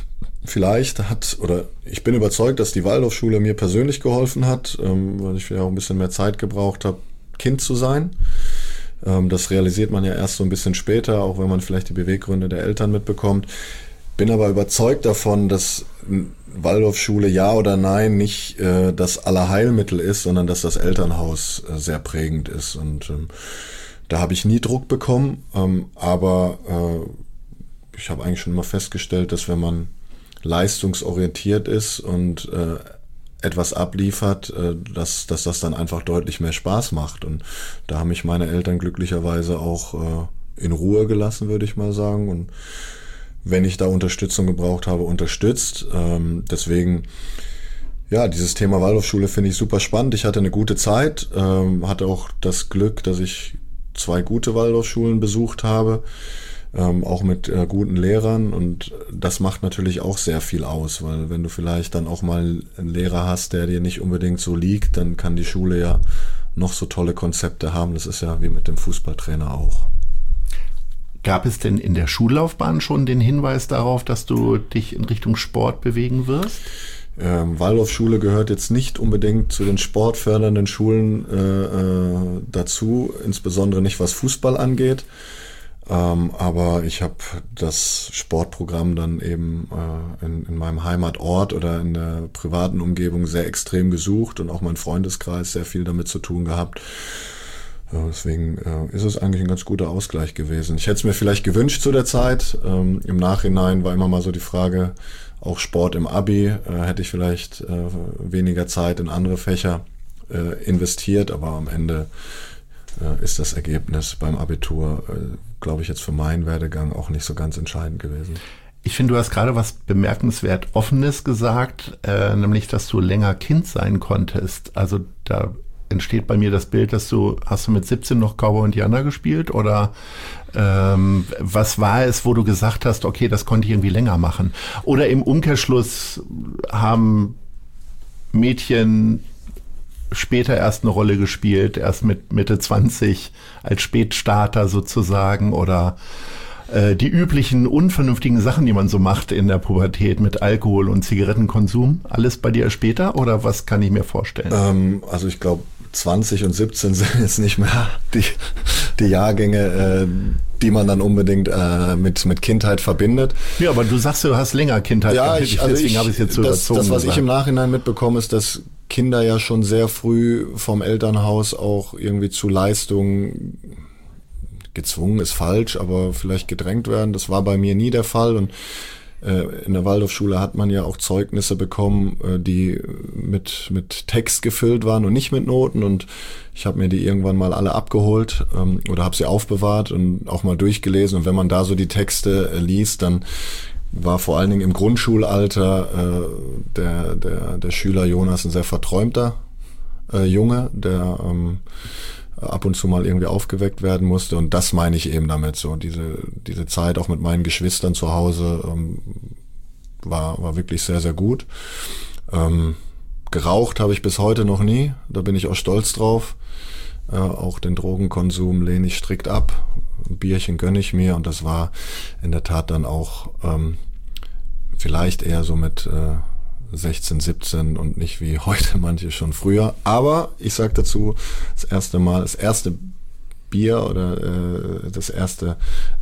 Ich bin überzeugt, dass die Waldorfschule mir persönlich geholfen hat, weil ich ja auch ein bisschen mehr Zeit gebraucht habe, Kind zu sein. Das realisiert man ja erst so ein bisschen später, auch wenn man vielleicht die Beweggründe der Eltern mitbekommt. Bin aber überzeugt davon, dass Waldorfschule ja oder nein nicht das Allerheilmittel ist, sondern dass das Elternhaus sehr prägend ist. Und da habe ich nie Druck bekommen, aber ich habe eigentlich schon immer festgestellt, dass wenn man leistungsorientiert ist und etwas abliefert, dass das dann einfach deutlich mehr Spaß macht. Und da haben mich meine Eltern glücklicherweise auch in Ruhe gelassen, würde ich mal sagen. Und wenn ich da Unterstützung gebraucht habe, unterstützt. Deswegen, ja, dieses Thema Waldorfschule finde ich super spannend. Ich hatte eine gute Zeit, hatte auch das Glück, dass ich 2 gute Waldorfschulen besucht habe, auch mit guten Lehrern, und das macht natürlich auch sehr viel aus, weil wenn du vielleicht dann auch mal einen Lehrer hast, der dir nicht unbedingt so liegt, dann kann die Schule ja noch so tolle Konzepte haben. Das ist ja wie mit dem Fußballtrainer auch. Gab es denn in der Schullaufbahn schon den Hinweis darauf, dass du dich in Richtung Sport bewegen wirst? Waldorfschule gehört jetzt nicht unbedingt zu den sportfördernden Schulen dazu, insbesondere nicht was Fußball angeht. Aber ich habe das Sportprogramm dann eben in meinem Heimatort oder in der privaten Umgebung sehr extrem gesucht und auch mein Freundeskreis sehr viel damit zu tun gehabt. Deswegen ist es eigentlich ein ganz guter Ausgleich gewesen. Ich hätte es mir vielleicht gewünscht zu der Zeit. Im Nachhinein war immer mal so die Frage, auch Sport im Abi, hätte ich vielleicht weniger Zeit in andere Fächer investiert, aber am Ende ist das Ergebnis beim Abitur, glaube ich, jetzt für meinen Werdegang auch nicht so ganz entscheidend gewesen. Ich finde, du hast gerade was bemerkenswert Offenes gesagt, nämlich, dass du länger Kind sein konntest. Also da entsteht bei mir das Bild, hast du mit 17 noch Cowboy und Indianer gespielt, oder was war es, wo du gesagt hast, okay, das konnte ich irgendwie länger machen? Oder im Umkehrschluss haben Mädchen später erst eine Rolle gespielt, erst mit Mitte 20 als Spätstarter sozusagen, oder die üblichen unvernünftigen Sachen, die man so macht in der Pubertät mit Alkohol und Zigarettenkonsum, alles bei dir später, oder was kann ich mir vorstellen? Also ich glaube, 20 und 17 sind jetzt nicht mehr die Jahrgänge, die man dann unbedingt mit Kindheit verbindet. Ja, aber du sagst, du hast länger Kindheit. Ja, deswegen habe ich es jetzt so überzogen. Das, was ich im Nachhinein mitbekomme, ist, dass Kinder ja schon sehr früh vom Elternhaus auch irgendwie zu Leistungen gezwungen ist falsch, aber vielleicht gedrängt werden. Das war bei mir nie der Fall und in der Waldorfschule hat man ja auch Zeugnisse bekommen, die mit Text gefüllt waren und nicht mit Noten und ich habe mir die irgendwann mal alle abgeholt oder habe sie aufbewahrt und auch mal durchgelesen und wenn man da so die Texte liest, dann war vor allen Dingen im Grundschulalter der Schüler Jonas ein sehr verträumter Junge, der ab und zu mal irgendwie aufgeweckt werden musste und das meine ich eben damit so, diese Zeit auch mit meinen Geschwistern zu Hause war wirklich sehr, sehr gut. Geraucht habe ich bis heute noch nie, da bin ich auch stolz drauf. Auch den Drogenkonsum lehne ich strikt ab, ein Bierchen gönne ich mir und das war in der Tat dann auch vielleicht eher so mit 16, 17 und nicht wie heute manche schon früher. Aber ich sag dazu, das erste Bier oder das erste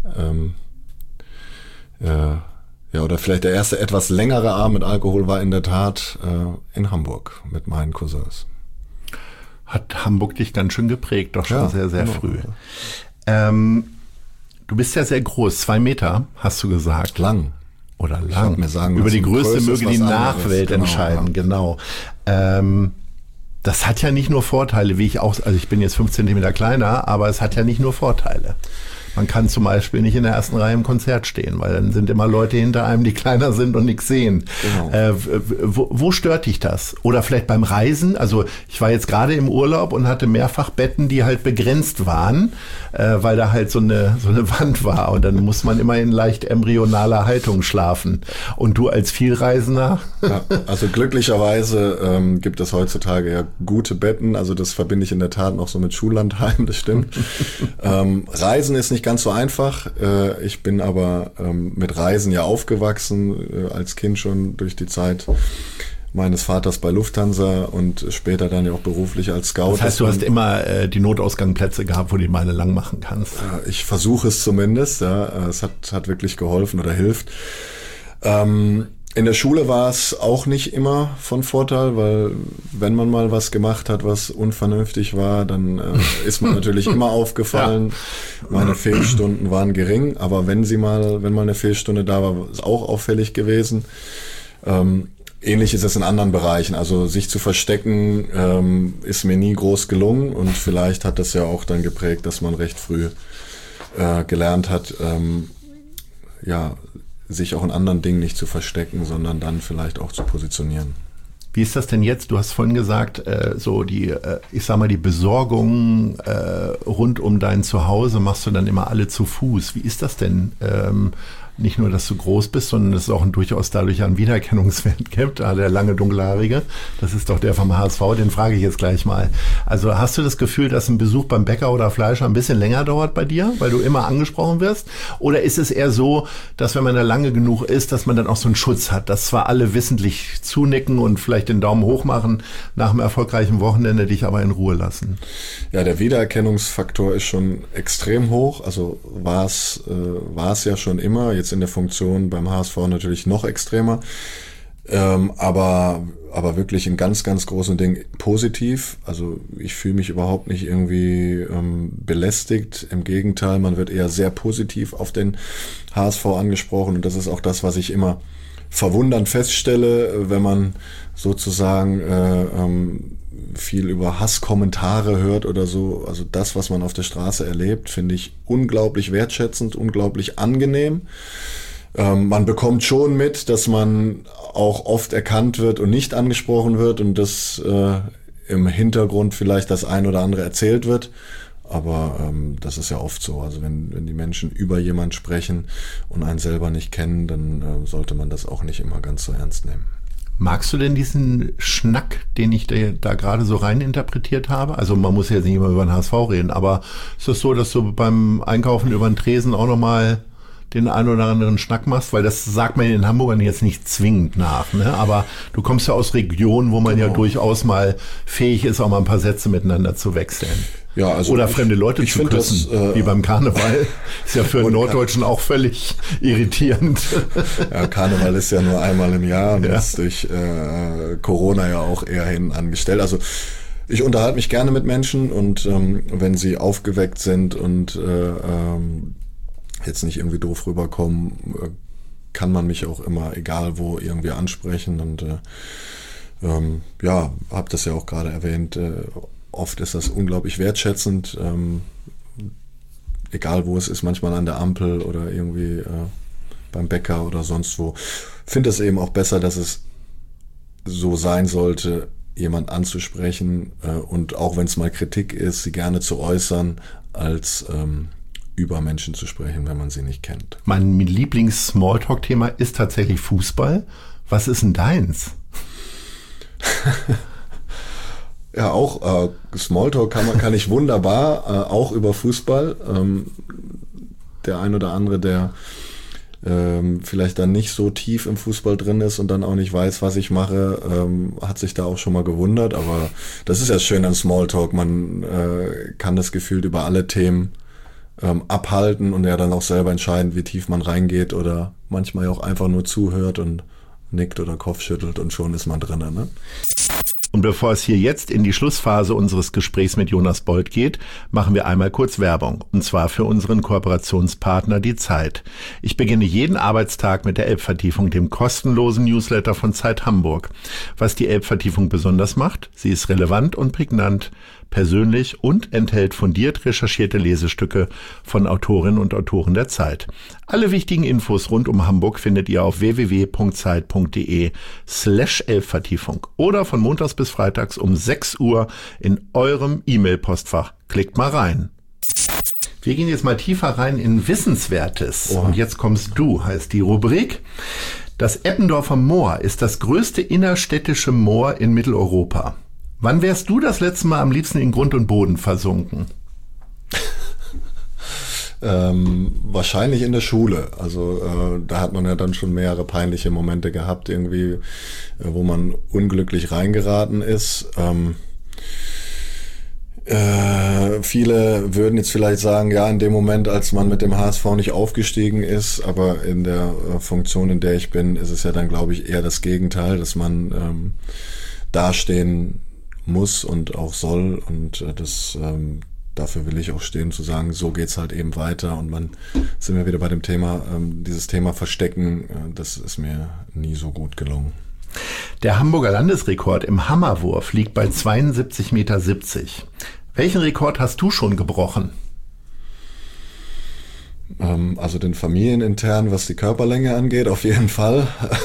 oder vielleicht der erste etwas längere Abend mit Alkohol war in der Tat in Hamburg mit meinen Cousins. Hat Hamburg dich ganz schön geprägt, doch schon sehr, sehr früh. Du bist ja sehr groß, 2 Meter, hast du gesagt. Lang. Oder lang. Mir sagen, über die Größe möge die Nachwelt entscheiden, genau. Das hat ja nicht nur Vorteile, also ich bin jetzt 5 Zentimeter kleiner, aber es hat ja nicht nur Vorteile. Man kann zum Beispiel nicht in der ersten Reihe im Konzert stehen, weil dann sind immer Leute hinter einem, die kleiner sind und nichts sehen. Genau. Wo stört dich das? Oder vielleicht beim Reisen? Also ich war jetzt gerade im Urlaub und hatte mehrfach Betten, die halt begrenzt waren, weil da halt so eine Wand war und dann muss man immer in leicht embryonaler Haltung schlafen. Und du als Vielreisender? Ja, also glücklicherweise gibt es heutzutage ja gute Betten, also das verbinde ich in der Tat noch so mit Schullandheim, das stimmt. Reisen ist nicht ganz so einfach. Ich bin aber mit Reisen ja aufgewachsen, als Kind schon durch die Zeit meines Vaters bei Lufthansa und später dann ja auch beruflich als Scout. Das heißt, du hast immer die Notausgangplätze gehabt, wo du die Meile lang machen kannst. Ich versuche es zumindest. Ja. Es hat wirklich geholfen oder hilft. In der Schule war es auch nicht immer von Vorteil, weil wenn man mal was gemacht hat, was unvernünftig war, dann ist man natürlich immer aufgefallen. Ja. Meine Fehlstunden waren gering, aber wenn mal eine Fehlstunde da war, ist auch auffällig gewesen. Ähnlich ist es in anderen Bereichen. Also sich zu verstecken ist mir nie groß gelungen und vielleicht hat das ja auch dann geprägt, dass man recht früh gelernt hat, sich auch in anderen Dingen nicht zu verstecken, sondern dann vielleicht auch zu positionieren. Wie ist das denn jetzt? Du hast vorhin gesagt, die Besorgung rund um dein Zuhause machst du dann immer alle zu Fuß. Wie ist das denn? Nicht nur, dass du groß bist, sondern dass es auch durchaus dadurch einen Wiedererkennungswert gibt. Der lange Dunkelhaarige, das ist doch der vom HSV, den frage ich jetzt gleich mal. Also hast du das Gefühl, dass ein Besuch beim Bäcker oder Fleischer ein bisschen länger dauert bei dir, weil du immer angesprochen wirst? Oder ist es eher so, dass wenn man da lange genug ist, dass man dann auch so einen Schutz hat, dass zwar alle wissentlich zunicken und vielleicht den Daumen hoch machen nach einem erfolgreichen Wochenende, dich aber in Ruhe lassen? Ja, der Wiedererkennungsfaktor ist schon extrem hoch. Also war es ja schon immer. Jetzt in der Funktion beim HSV natürlich noch extremer, aber wirklich in ganz, ganz großen Dingen positiv. Also ich fühle mich überhaupt nicht irgendwie belästigt. Im Gegenteil, man wird eher sehr positiv auf den HSV angesprochen und das ist auch das, was ich immer verwundernd feststelle, wenn man sozusagen viel über Hasskommentare hört oder so. Also das, was man auf der Straße erlebt, finde ich unglaublich wertschätzend, unglaublich angenehm. Man bekommt schon mit, dass man auch oft erkannt wird und nicht angesprochen wird und dass im Hintergrund vielleicht das ein oder andere erzählt wird. Aber das ist ja oft so. Also wenn die Menschen über jemanden sprechen und einen selber nicht kennen, dann sollte man das auch nicht immer ganz so ernst nehmen. Magst du denn diesen Schnack, den ich da gerade so rein interpretiert habe? Also man muss ja jetzt nicht immer über den HSV reden, aber ist das so, dass du beim Einkaufen über den Tresen auch nochmal den einen oder anderen Schnack machst, weil das sagt man den Hamburgern jetzt nicht zwingend nach, ne? Aber du kommst ja aus Regionen, wo man ja durchaus mal fähig ist, auch mal ein paar Sätze miteinander zu wechseln. Ja, also oder fremde Leute zu küssen, wie beim Karneval. Ist ja für einen Norddeutschen auch völlig irritierend. Ja, Karneval ist ja nur einmal im Jahr und ist durch Corona ja auch eher hinten angestellt. Also ich unterhalte mich gerne mit Menschen und wenn sie aufgeweckt sind und jetzt nicht irgendwie doof rüberkommen, kann man mich auch immer, egal wo, irgendwie ansprechen. Und habe das ja auch gerade erwähnt, oft ist das unglaublich wertschätzend, egal wo es ist, manchmal an der Ampel oder irgendwie beim Bäcker oder sonst wo. Finde es eben auch besser, dass es so sein sollte, jemand anzusprechen und auch wenn es mal Kritik ist, sie gerne zu äußern, als über Menschen zu sprechen, wenn man sie nicht kennt. Mein Lieblings-Smalltalk-Thema ist tatsächlich Fußball. Was ist denn deins? Ja, auch Smalltalk kann ich wunderbar, auch über Fußball. Der ein oder andere, der vielleicht dann nicht so tief im Fußball drin ist und dann auch nicht weiß, was ich mache, hat sich da auch schon mal gewundert. Aber das ist ja schön an Smalltalk. Man kann das gefühlt über alle Themen abhalten und ja dann auch selber entscheiden, wie tief man reingeht oder manchmal auch einfach nur zuhört und nickt oder Kopf schüttelt und schon ist man drin, ne? Und bevor es hier jetzt in die Schlussphase unseres Gesprächs mit Jonas Bold geht, machen wir einmal kurz Werbung. Und zwar für unseren Kooperationspartner Die Zeit. Ich beginne jeden Arbeitstag mit der Elbvertiefung, dem kostenlosen Newsletter von Zeit Hamburg. Was die Elbvertiefung besonders macht, sie ist relevant und prägnant, persönlich und enthält fundiert recherchierte Lesestücke von Autorinnen und Autoren der Zeit. Alle wichtigen Infos rund um Hamburg findet ihr auf www.zeit.de/Elbvertiefung oder von montags bis freitags um 6 Uhr in eurem E-Mail-Postfach. Klickt mal rein. Wir gehen jetzt mal tiefer rein in Wissenswertes. Und jetzt kommst du, heißt die Rubrik. Das Eppendorfer Moor ist das größte innerstädtische Moor in Mitteleuropa. Wann wärst du das letzte Mal am liebsten in Grund und Boden versunken? Wahrscheinlich in der Schule. Also da hat man ja dann schon mehrere peinliche Momente gehabt, irgendwie, wo man unglücklich reingeraten ist. Viele würden jetzt vielleicht sagen, ja, in dem Moment, als man mit dem HSV nicht aufgestiegen ist, aber in der Funktion, in der ich bin, ist es ja dann, glaube ich, eher das Gegenteil, dass man dastehen muss und auch soll und dafür will ich auch stehen, zu sagen, so geht's halt eben weiter und sind wir wieder bei dem Thema, dieses Thema Verstecken, das ist mir nie so gut gelungen. Der Hamburger Landesrekord im Hammerwurf liegt bei 72,70 Meter. Welchen Rekord hast du schon gebrochen? Also den familienintern, was die Körperlänge angeht, auf jeden Fall.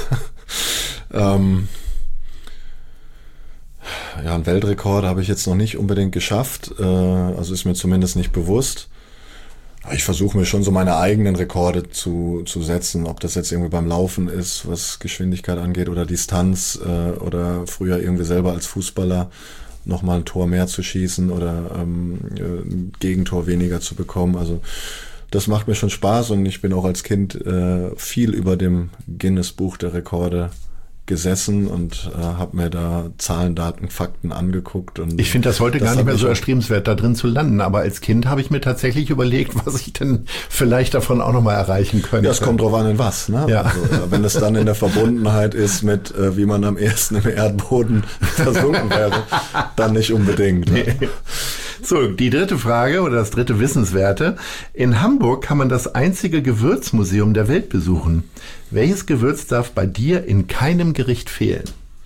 Ja, einen Weltrekord habe ich jetzt noch nicht unbedingt geschafft, also ist mir zumindest nicht bewusst. Ich versuche mir schon so meine eigenen Rekorde zu setzen, ob das jetzt irgendwie beim Laufen ist, was Geschwindigkeit angeht oder Distanz oder früher irgendwie selber als Fußballer nochmal ein Tor mehr zu schießen oder ein Gegentor weniger zu bekommen. Also das macht mir schon Spaß und ich bin auch als Kind viel über dem Guinness-Buch der Rekorde gesessen und habe mir da Zahlen, Daten, Fakten angeguckt. Und ich finde das heute gar nicht mehr so erstrebenswert, da drin zu landen. Aber als Kind habe ich mir tatsächlich überlegt, was ich denn vielleicht davon auch nochmal erreichen könnte. Ja, es kommt drauf an, in was. Ne? Ja. Also, wenn es dann in der Verbundenheit ist mit, wie man am ersten im Erdboden versunken wäre, dann nicht unbedingt. Ne? Nee. So, die dritte Frage oder das dritte Wissenswerte. In Hamburg kann man das einzige Gewürzmuseum der Welt besuchen. Welches Gewürz darf bei dir in keinem Gericht fehlen?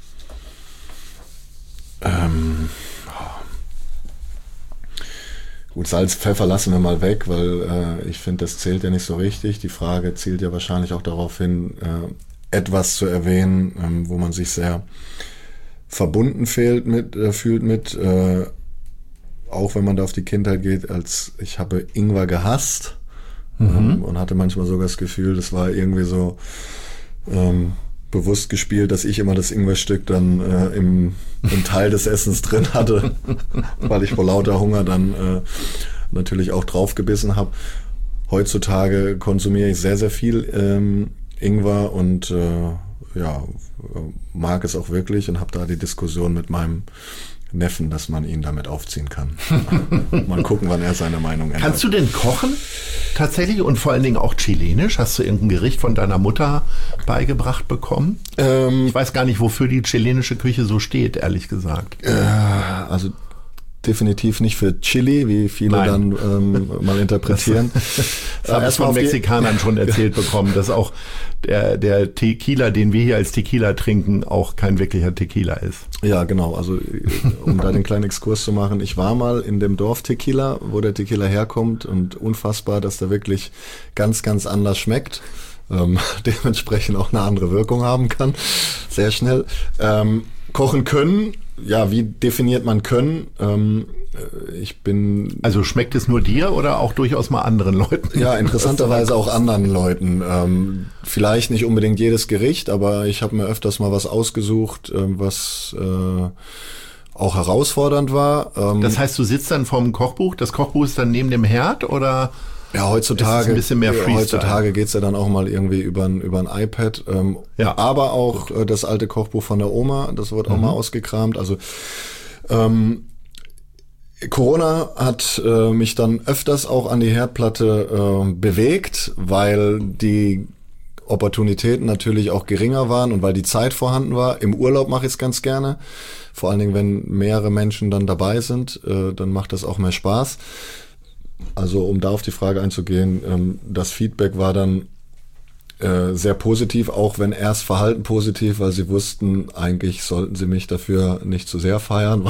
Gut, Salz, Pfeffer lassen wir mal weg, weil ich finde, das zählt ja nicht so richtig. Die Frage zielt ja wahrscheinlich auch darauf hin, etwas zu erwähnen, wo man sich sehr verbunden fühlt mit, auch wenn man da auf die Kindheit geht, als ich habe Ingwer gehasst und hatte manchmal sogar das Gefühl, das war irgendwie so bewusst gespielt, dass ich immer das Ingwerstück dann im Teil des Essens drin hatte, weil ich vor lauter Hunger dann natürlich auch draufgebissen habe. heutzutage konsumiere ich sehr, sehr viel Ingwer und mag es auch wirklich und habe da die Diskussion mit meinem Neffen, dass man ihn damit aufziehen kann. Mal gucken, wann er seine Meinung ändert. Kannst du denn kochen tatsächlich und vor allen Dingen auch chilenisch? Hast du irgendein Gericht von deiner Mutter beigebracht bekommen? Ich weiß gar nicht, wofür die chilenische Küche so steht, ehrlich gesagt. Also definitiv nicht für Chili, wie viele dann mal interpretieren. Das habe ich von Mexikanern schon erzählt bekommen, dass auch der Tequila, den wir hier als Tequila trinken, auch kein wirklicher Tequila ist. Ja, genau. Also um da den kleinen Exkurs zu machen, ich war mal in dem Dorf Tequila, wo der Tequila herkommt und unfassbar, dass der wirklich ganz, ganz anders schmeckt. Dementsprechend auch eine andere Wirkung haben kann. Sehr schnell. Kochen können, ja, wie definiert man können? Also schmeckt es nur dir oder auch durchaus mal anderen Leuten? Ja, interessanterweise auch anderen Leuten. Vielleicht nicht unbedingt jedes Gericht, aber ich habe mir öfters mal was ausgesucht, was auch herausfordernd war. Das heißt, du sitzt dann vorm Kochbuch, das Kochbuch ist dann neben dem Herd oder? Ja, heutzutage, ein bisschen mehr Freestyle. Heutzutage geht's ja dann auch mal irgendwie über ein iPad. Aber auch das alte Kochbuch von der Oma, das wird auch mal ausgekramt. Also Corona hat mich dann öfters auch an die Herdplatte bewegt, weil die Opportunitäten natürlich auch geringer waren und weil die Zeit vorhanden war. Im Urlaub mache ich es ganz gerne. Vor allen Dingen, wenn mehrere Menschen dann dabei sind, dann macht das auch mehr Spaß. Also um da auf die Frage einzugehen, das Feedback war dann sehr positiv, auch wenn erst verhalten positiv, weil sie wussten, eigentlich sollten sie mich dafür nicht zu sehr feiern,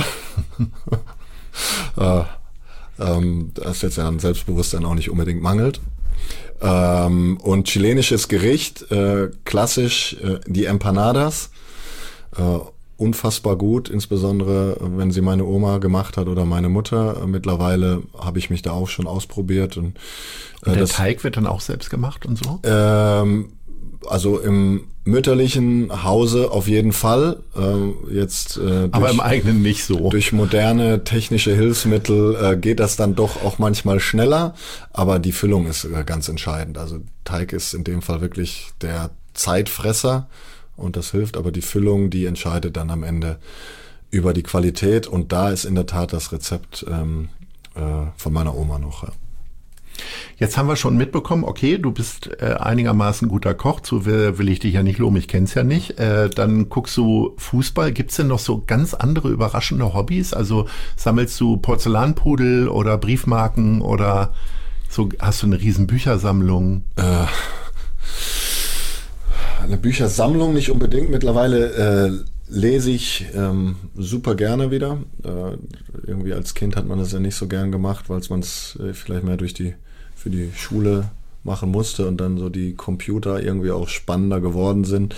weil das jetzt ja an Selbstbewusstsein auch nicht unbedingt mangelt. Und chilenisches Gericht, klassisch die Empanadas, unfassbar gut, insbesondere wenn sie meine Oma gemacht hat oder meine Mutter. Mittlerweile habe ich mich da auch schon ausprobiert. Und der Teig wird dann auch selbst gemacht und so? Also im mütterlichen Hause auf jeden Fall. Aber im eigenen nicht so. Durch moderne technische Hilfsmittel geht das dann doch auch manchmal schneller. Aber die Füllung ist ganz entscheidend. Also Teig ist in dem Fall wirklich der Zeitfresser. Und das hilft, aber die Füllung, die entscheidet dann am Ende über die Qualität. Und da ist in der Tat das Rezept von meiner Oma noch. Ja. Jetzt haben wir schon mitbekommen, okay, du bist einigermaßen guter Koch, so will ich dich ja nicht loben, ich kenn's ja nicht. Dann guckst du Fußball. Gibt's denn noch so ganz andere überraschende Hobbys? Also sammelst du Porzellanpudel oder Briefmarken oder so? Hast du eine riesen Büchersammlung? Eine Büchersammlung nicht unbedingt. Mittlerweile lese ich super gerne wieder. Irgendwie als Kind hat man das ja nicht so gern gemacht, weil man es vielleicht mehr für die Schule machen musste und dann so die Computer irgendwie auch spannender geworden sind.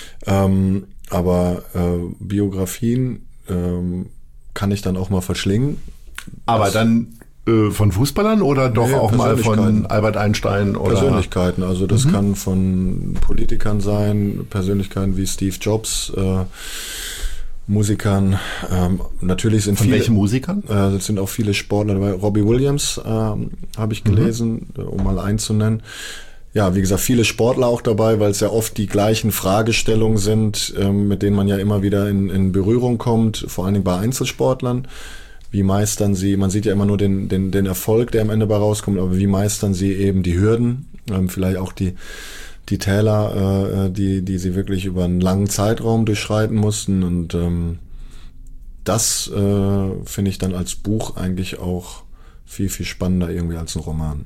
Aber Biografien kann ich dann auch mal verschlingen. Aber dann von Fußballern oder doch auch mal von Albert Einstein? Oder? Persönlichkeiten, also das kann von Politikern sein, Persönlichkeiten wie Steve Jobs, Musikern, natürlich sind von welchen Musikern? Es sind auch viele Sportler dabei. Robbie Williams habe ich gelesen, um mal einen zu nennen. Ja, wie gesagt, viele Sportler auch dabei, weil es ja oft die gleichen Fragestellungen sind, mit denen man ja immer wieder in Berührung kommt, vor allen Dingen bei Einzelsportlern. Wie meistern sie, man sieht ja immer nur den Erfolg, der am Ende bei rauskommt, aber wie meistern sie eben die Hürden, vielleicht auch die Täler, die sie wirklich über einen langen Zeitraum durchschreiten mussten. Und das finde ich dann als Buch eigentlich auch viel, viel spannender irgendwie als ein Roman.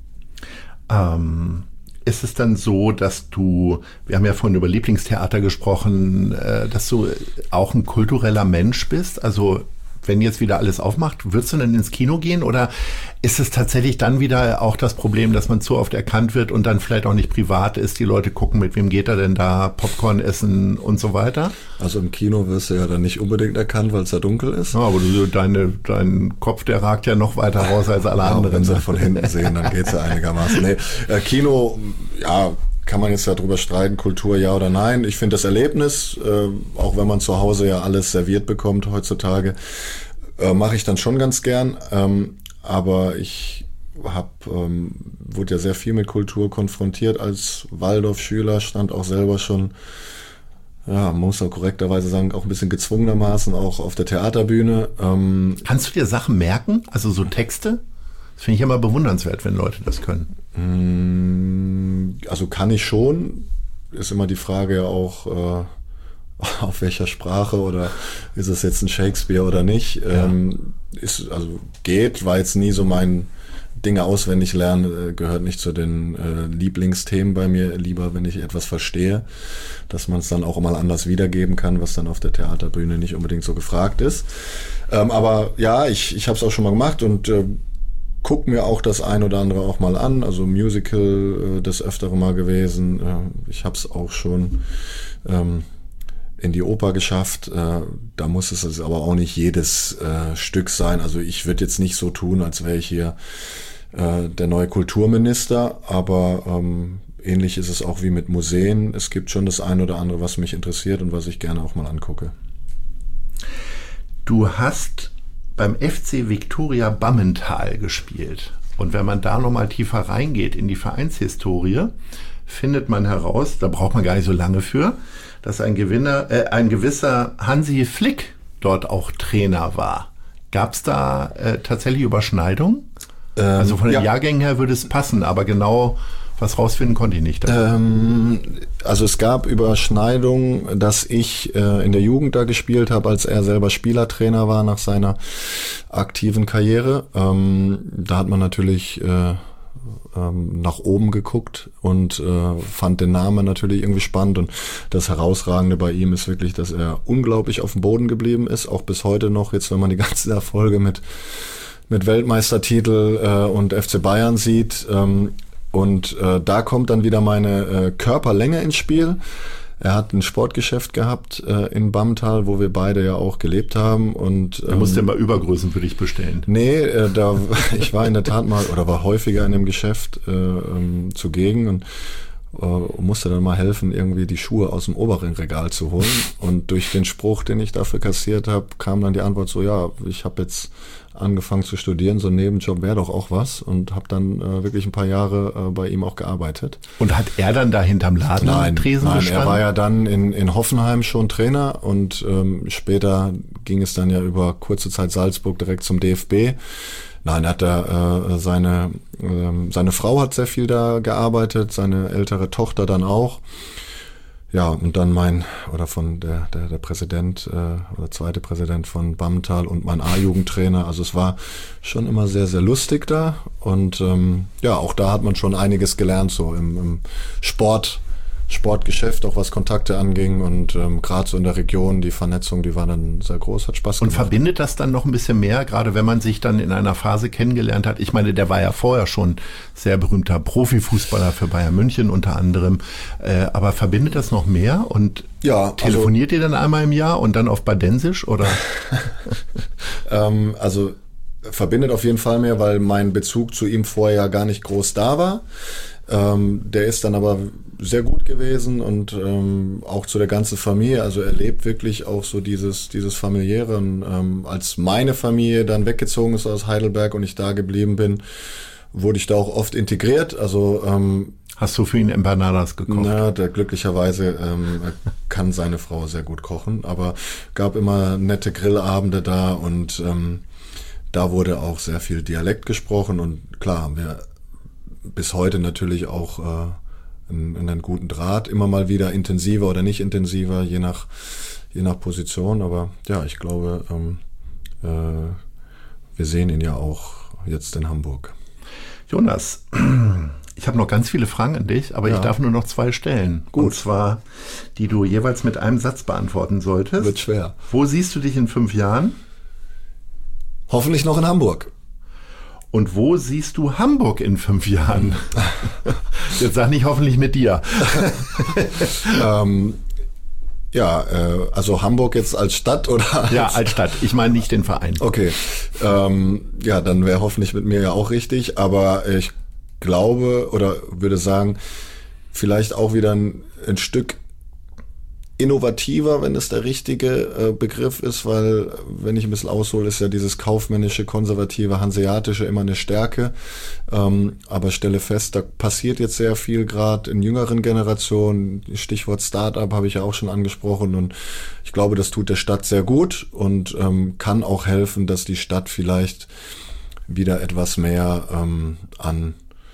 Ist es dann so, dass wir haben ja vorhin über Lieblingstheater gesprochen, dass du auch ein kultureller Mensch bist? Also wenn jetzt wieder alles aufmacht, würdest du dann ins Kino gehen oder ist es tatsächlich dann wieder auch das Problem, dass man zu oft erkannt wird und dann vielleicht auch nicht privat ist, die Leute gucken, mit wem geht er denn da, Popcorn essen und so weiter? Also im Kino wirst du ja dann nicht unbedingt erkannt, weil es da dunkel ist. Ja, aber dein Kopf, der ragt ja noch weiter raus als alle anderen. Wenn sie von hinten sehen, dann geht's ja einigermaßen. Nee, Kino, ja, kann man jetzt darüber streiten, Kultur ja oder nein. Ich finde das Erlebnis, auch wenn man zu Hause ja alles serviert bekommt heutzutage, mache ich dann schon ganz gern. Aber ich wurde ja sehr viel mit Kultur konfrontiert als Waldorfschüler, stand auch selber schon, ja, man muss auch korrekterweise sagen, auch ein bisschen gezwungenermaßen auch auf der Theaterbühne. Kannst du dir Sachen merken? Also so Texte? Das finde ich immer bewundernswert, wenn Leute das können. Also kann ich schon. Ist immer die Frage ja auch, auf welcher Sprache oder ist es jetzt ein Shakespeare oder nicht. Ja. Geht, war jetzt nie so mein Dinge auswendig lernen, gehört nicht zu den Lieblingsthemen bei mir. Lieber, wenn ich etwas verstehe, dass man es dann auch mal anders wiedergeben kann, was dann auf der Theaterbühne nicht unbedingt so gefragt ist. Aber ja, ich habe es auch schon mal gemacht und guck mir auch das ein oder andere auch mal an. Also Musical des Öfteren mal gewesen. Ich habe es auch schon in die Oper geschafft. Da muss es aber auch nicht jedes Stück sein. Also ich würde jetzt nicht so tun, als wäre ich hier der neue Kulturminister, aber ähnlich ist es auch wie mit Museen. Es gibt schon das ein oder andere, was mich interessiert und was ich gerne auch mal angucke. Du hast beim FC Viktoria Bammental gespielt. Und wenn man da nochmal tiefer reingeht in die Vereinshistorie, findet man heraus, da braucht man gar nicht so lange für, dass ein gewisser Hansi Flick dort auch Trainer war. Gab es da tatsächlich Überschneidungen? Also von den Jahrgängen her würde es passen, aber genau was rausfinden konnte ich nicht. Also es gab Überschneidungen, dass ich in der Jugend da gespielt habe, als er selber Spielertrainer war nach seiner aktiven Karriere. Da hat man natürlich nach oben geguckt und fand den Namen natürlich irgendwie spannend. Und das Herausragende bei ihm ist wirklich, dass er unglaublich auf dem Boden geblieben ist, auch bis heute noch, jetzt wenn man die ganzen Erfolge mit Weltmeistertitel und FC Bayern sieht. Und da kommt dann wieder meine Körperlänge ins Spiel. Er hat ein Sportgeschäft gehabt in Bammental, wo wir beide ja auch gelebt haben. Und er musste immer Übergrößen für dich bestellen. Nee, ich war in der Tat mal oder war häufiger in dem Geschäft zugegen und musste dann mal helfen, irgendwie die Schuhe aus dem oberen Regal zu holen. Und durch den Spruch, den ich dafür kassiert habe, kam dann die Antwort so, ja, ich habe jetzt angefangen zu studieren, so ein Nebenjob wäre doch auch was, und habe dann wirklich ein paar Jahre bei ihm auch gearbeitet. Und hat er dann da hinterm Laden Tresen gestanden? Nein, er war ja dann in Hoffenheim schon Trainer und später ging es dann ja über kurze Zeit Salzburg direkt zum DFB. Nein, hat seine Frau hat sehr viel da gearbeitet, seine ältere Tochter dann auch. Ja, und dann der Präsident oder zweite Präsident von Bammental und mein A-Jugendtrainer. Also es war schon immer sehr, sehr lustig da. Und auch da hat man schon einiges gelernt, so im Sportgeschäft, auch was Kontakte anging. Und gerade so in der Region, die Vernetzung, die war dann sehr groß, hat Spaß gemacht. Und verbindet das dann noch ein bisschen mehr, gerade wenn man sich dann in einer Phase kennengelernt hat? Ich meine, der war ja vorher schon sehr berühmter Profifußballer für Bayern München unter anderem. Aber verbindet das noch mehr? Und telefoniert ihr dann einmal im Jahr und dann auf Badensisch, oder? Verbindet auf jeden Fall mehr, weil mein Bezug zu ihm vorher ja gar nicht groß da war. Der ist dann aber sehr gut gewesen und auch zu der ganzen Familie. Also er lebt wirklich auch so dieses familiäre. Und, als meine Familie dann weggezogen ist aus Heidelberg und ich da geblieben bin, wurde ich da auch oft integriert. Also hast du für ihn Empanadas gekocht? Na, glücklicherweise kann seine Frau sehr gut kochen, aber gab immer nette Grillabende da und da wurde auch sehr viel Dialekt gesprochen und klar haben wir bis heute natürlich auch einen guten Draht, immer mal wieder intensiver oder nicht intensiver, je nach Position, aber ja, ich glaube, wir sehen ihn ja auch jetzt in Hamburg. Jonas, ich habe noch ganz viele Fragen an dich, aber ich darf nur noch 2 stellen. Gut. Und zwar, die du jeweils mit einem Satz beantworten solltest. Wird schwer. Wo siehst du dich in 5 Jahren? Hoffentlich noch in Hamburg. Und wo siehst du Hamburg in 5 Jahren? Jetzt sag nicht hoffentlich mit dir. Also Hamburg jetzt als Stadt oder? Ja, als Stadt. Ich meine nicht den Verein. Okay. Dann wäre hoffentlich mit mir ja auch richtig. Aber ich glaube oder würde sagen, vielleicht auch wieder ein Stück innovativer, wenn es der richtige Begriff ist, weil, wenn ich ein bisschen aushole, ist ja dieses kaufmännische, konservative, hanseatische immer eine Stärke. Aber stelle fest, da passiert jetzt sehr viel, gerade in jüngeren Generationen. Stichwort Start-up habe ich ja auch schon angesprochen, und ich glaube, das tut der Stadt sehr gut und kann auch helfen, dass die Stadt vielleicht wieder etwas mehr an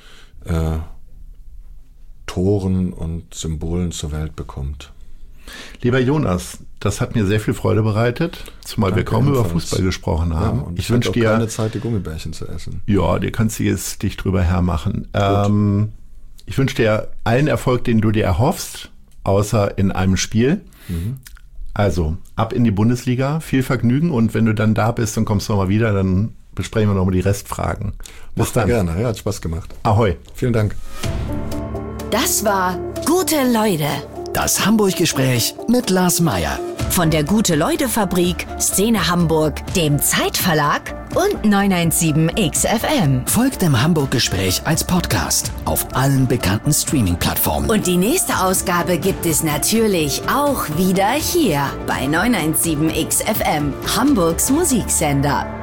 Toren und Symbolen zur Welt bekommt. Lieber Jonas, das hat mir sehr viel Freude bereitet, zumal wir kaum über Fußball gesprochen haben. Ja, und ich wünsche dir keine Zeit, die Gummibärchen zu essen. Ja, dir kannst du jetzt dich drüber hermachen. Ich wünsche dir allen Erfolg, den du dir erhoffst, außer in einem Spiel. Also, ab in die Bundesliga, viel Vergnügen, und wenn du dann da bist und kommst nochmal wieder, dann besprechen wir nochmal die Restfragen. Bis dann. Gerne, ja, hat Spaß gemacht. Ahoi. Vielen Dank. Das war Gute Leute. Das Hamburg-Gespräch mit Lars Meier. Von der Gute-Leute-Fabrik, Szene Hamburg, dem Zeitverlag und 917XFM. Folgt dem Hamburg-Gespräch als Podcast auf allen bekannten Streaming-Plattformen. Und die nächste Ausgabe gibt es natürlich auch wieder hier bei 917XFM, Hamburgs Musiksender.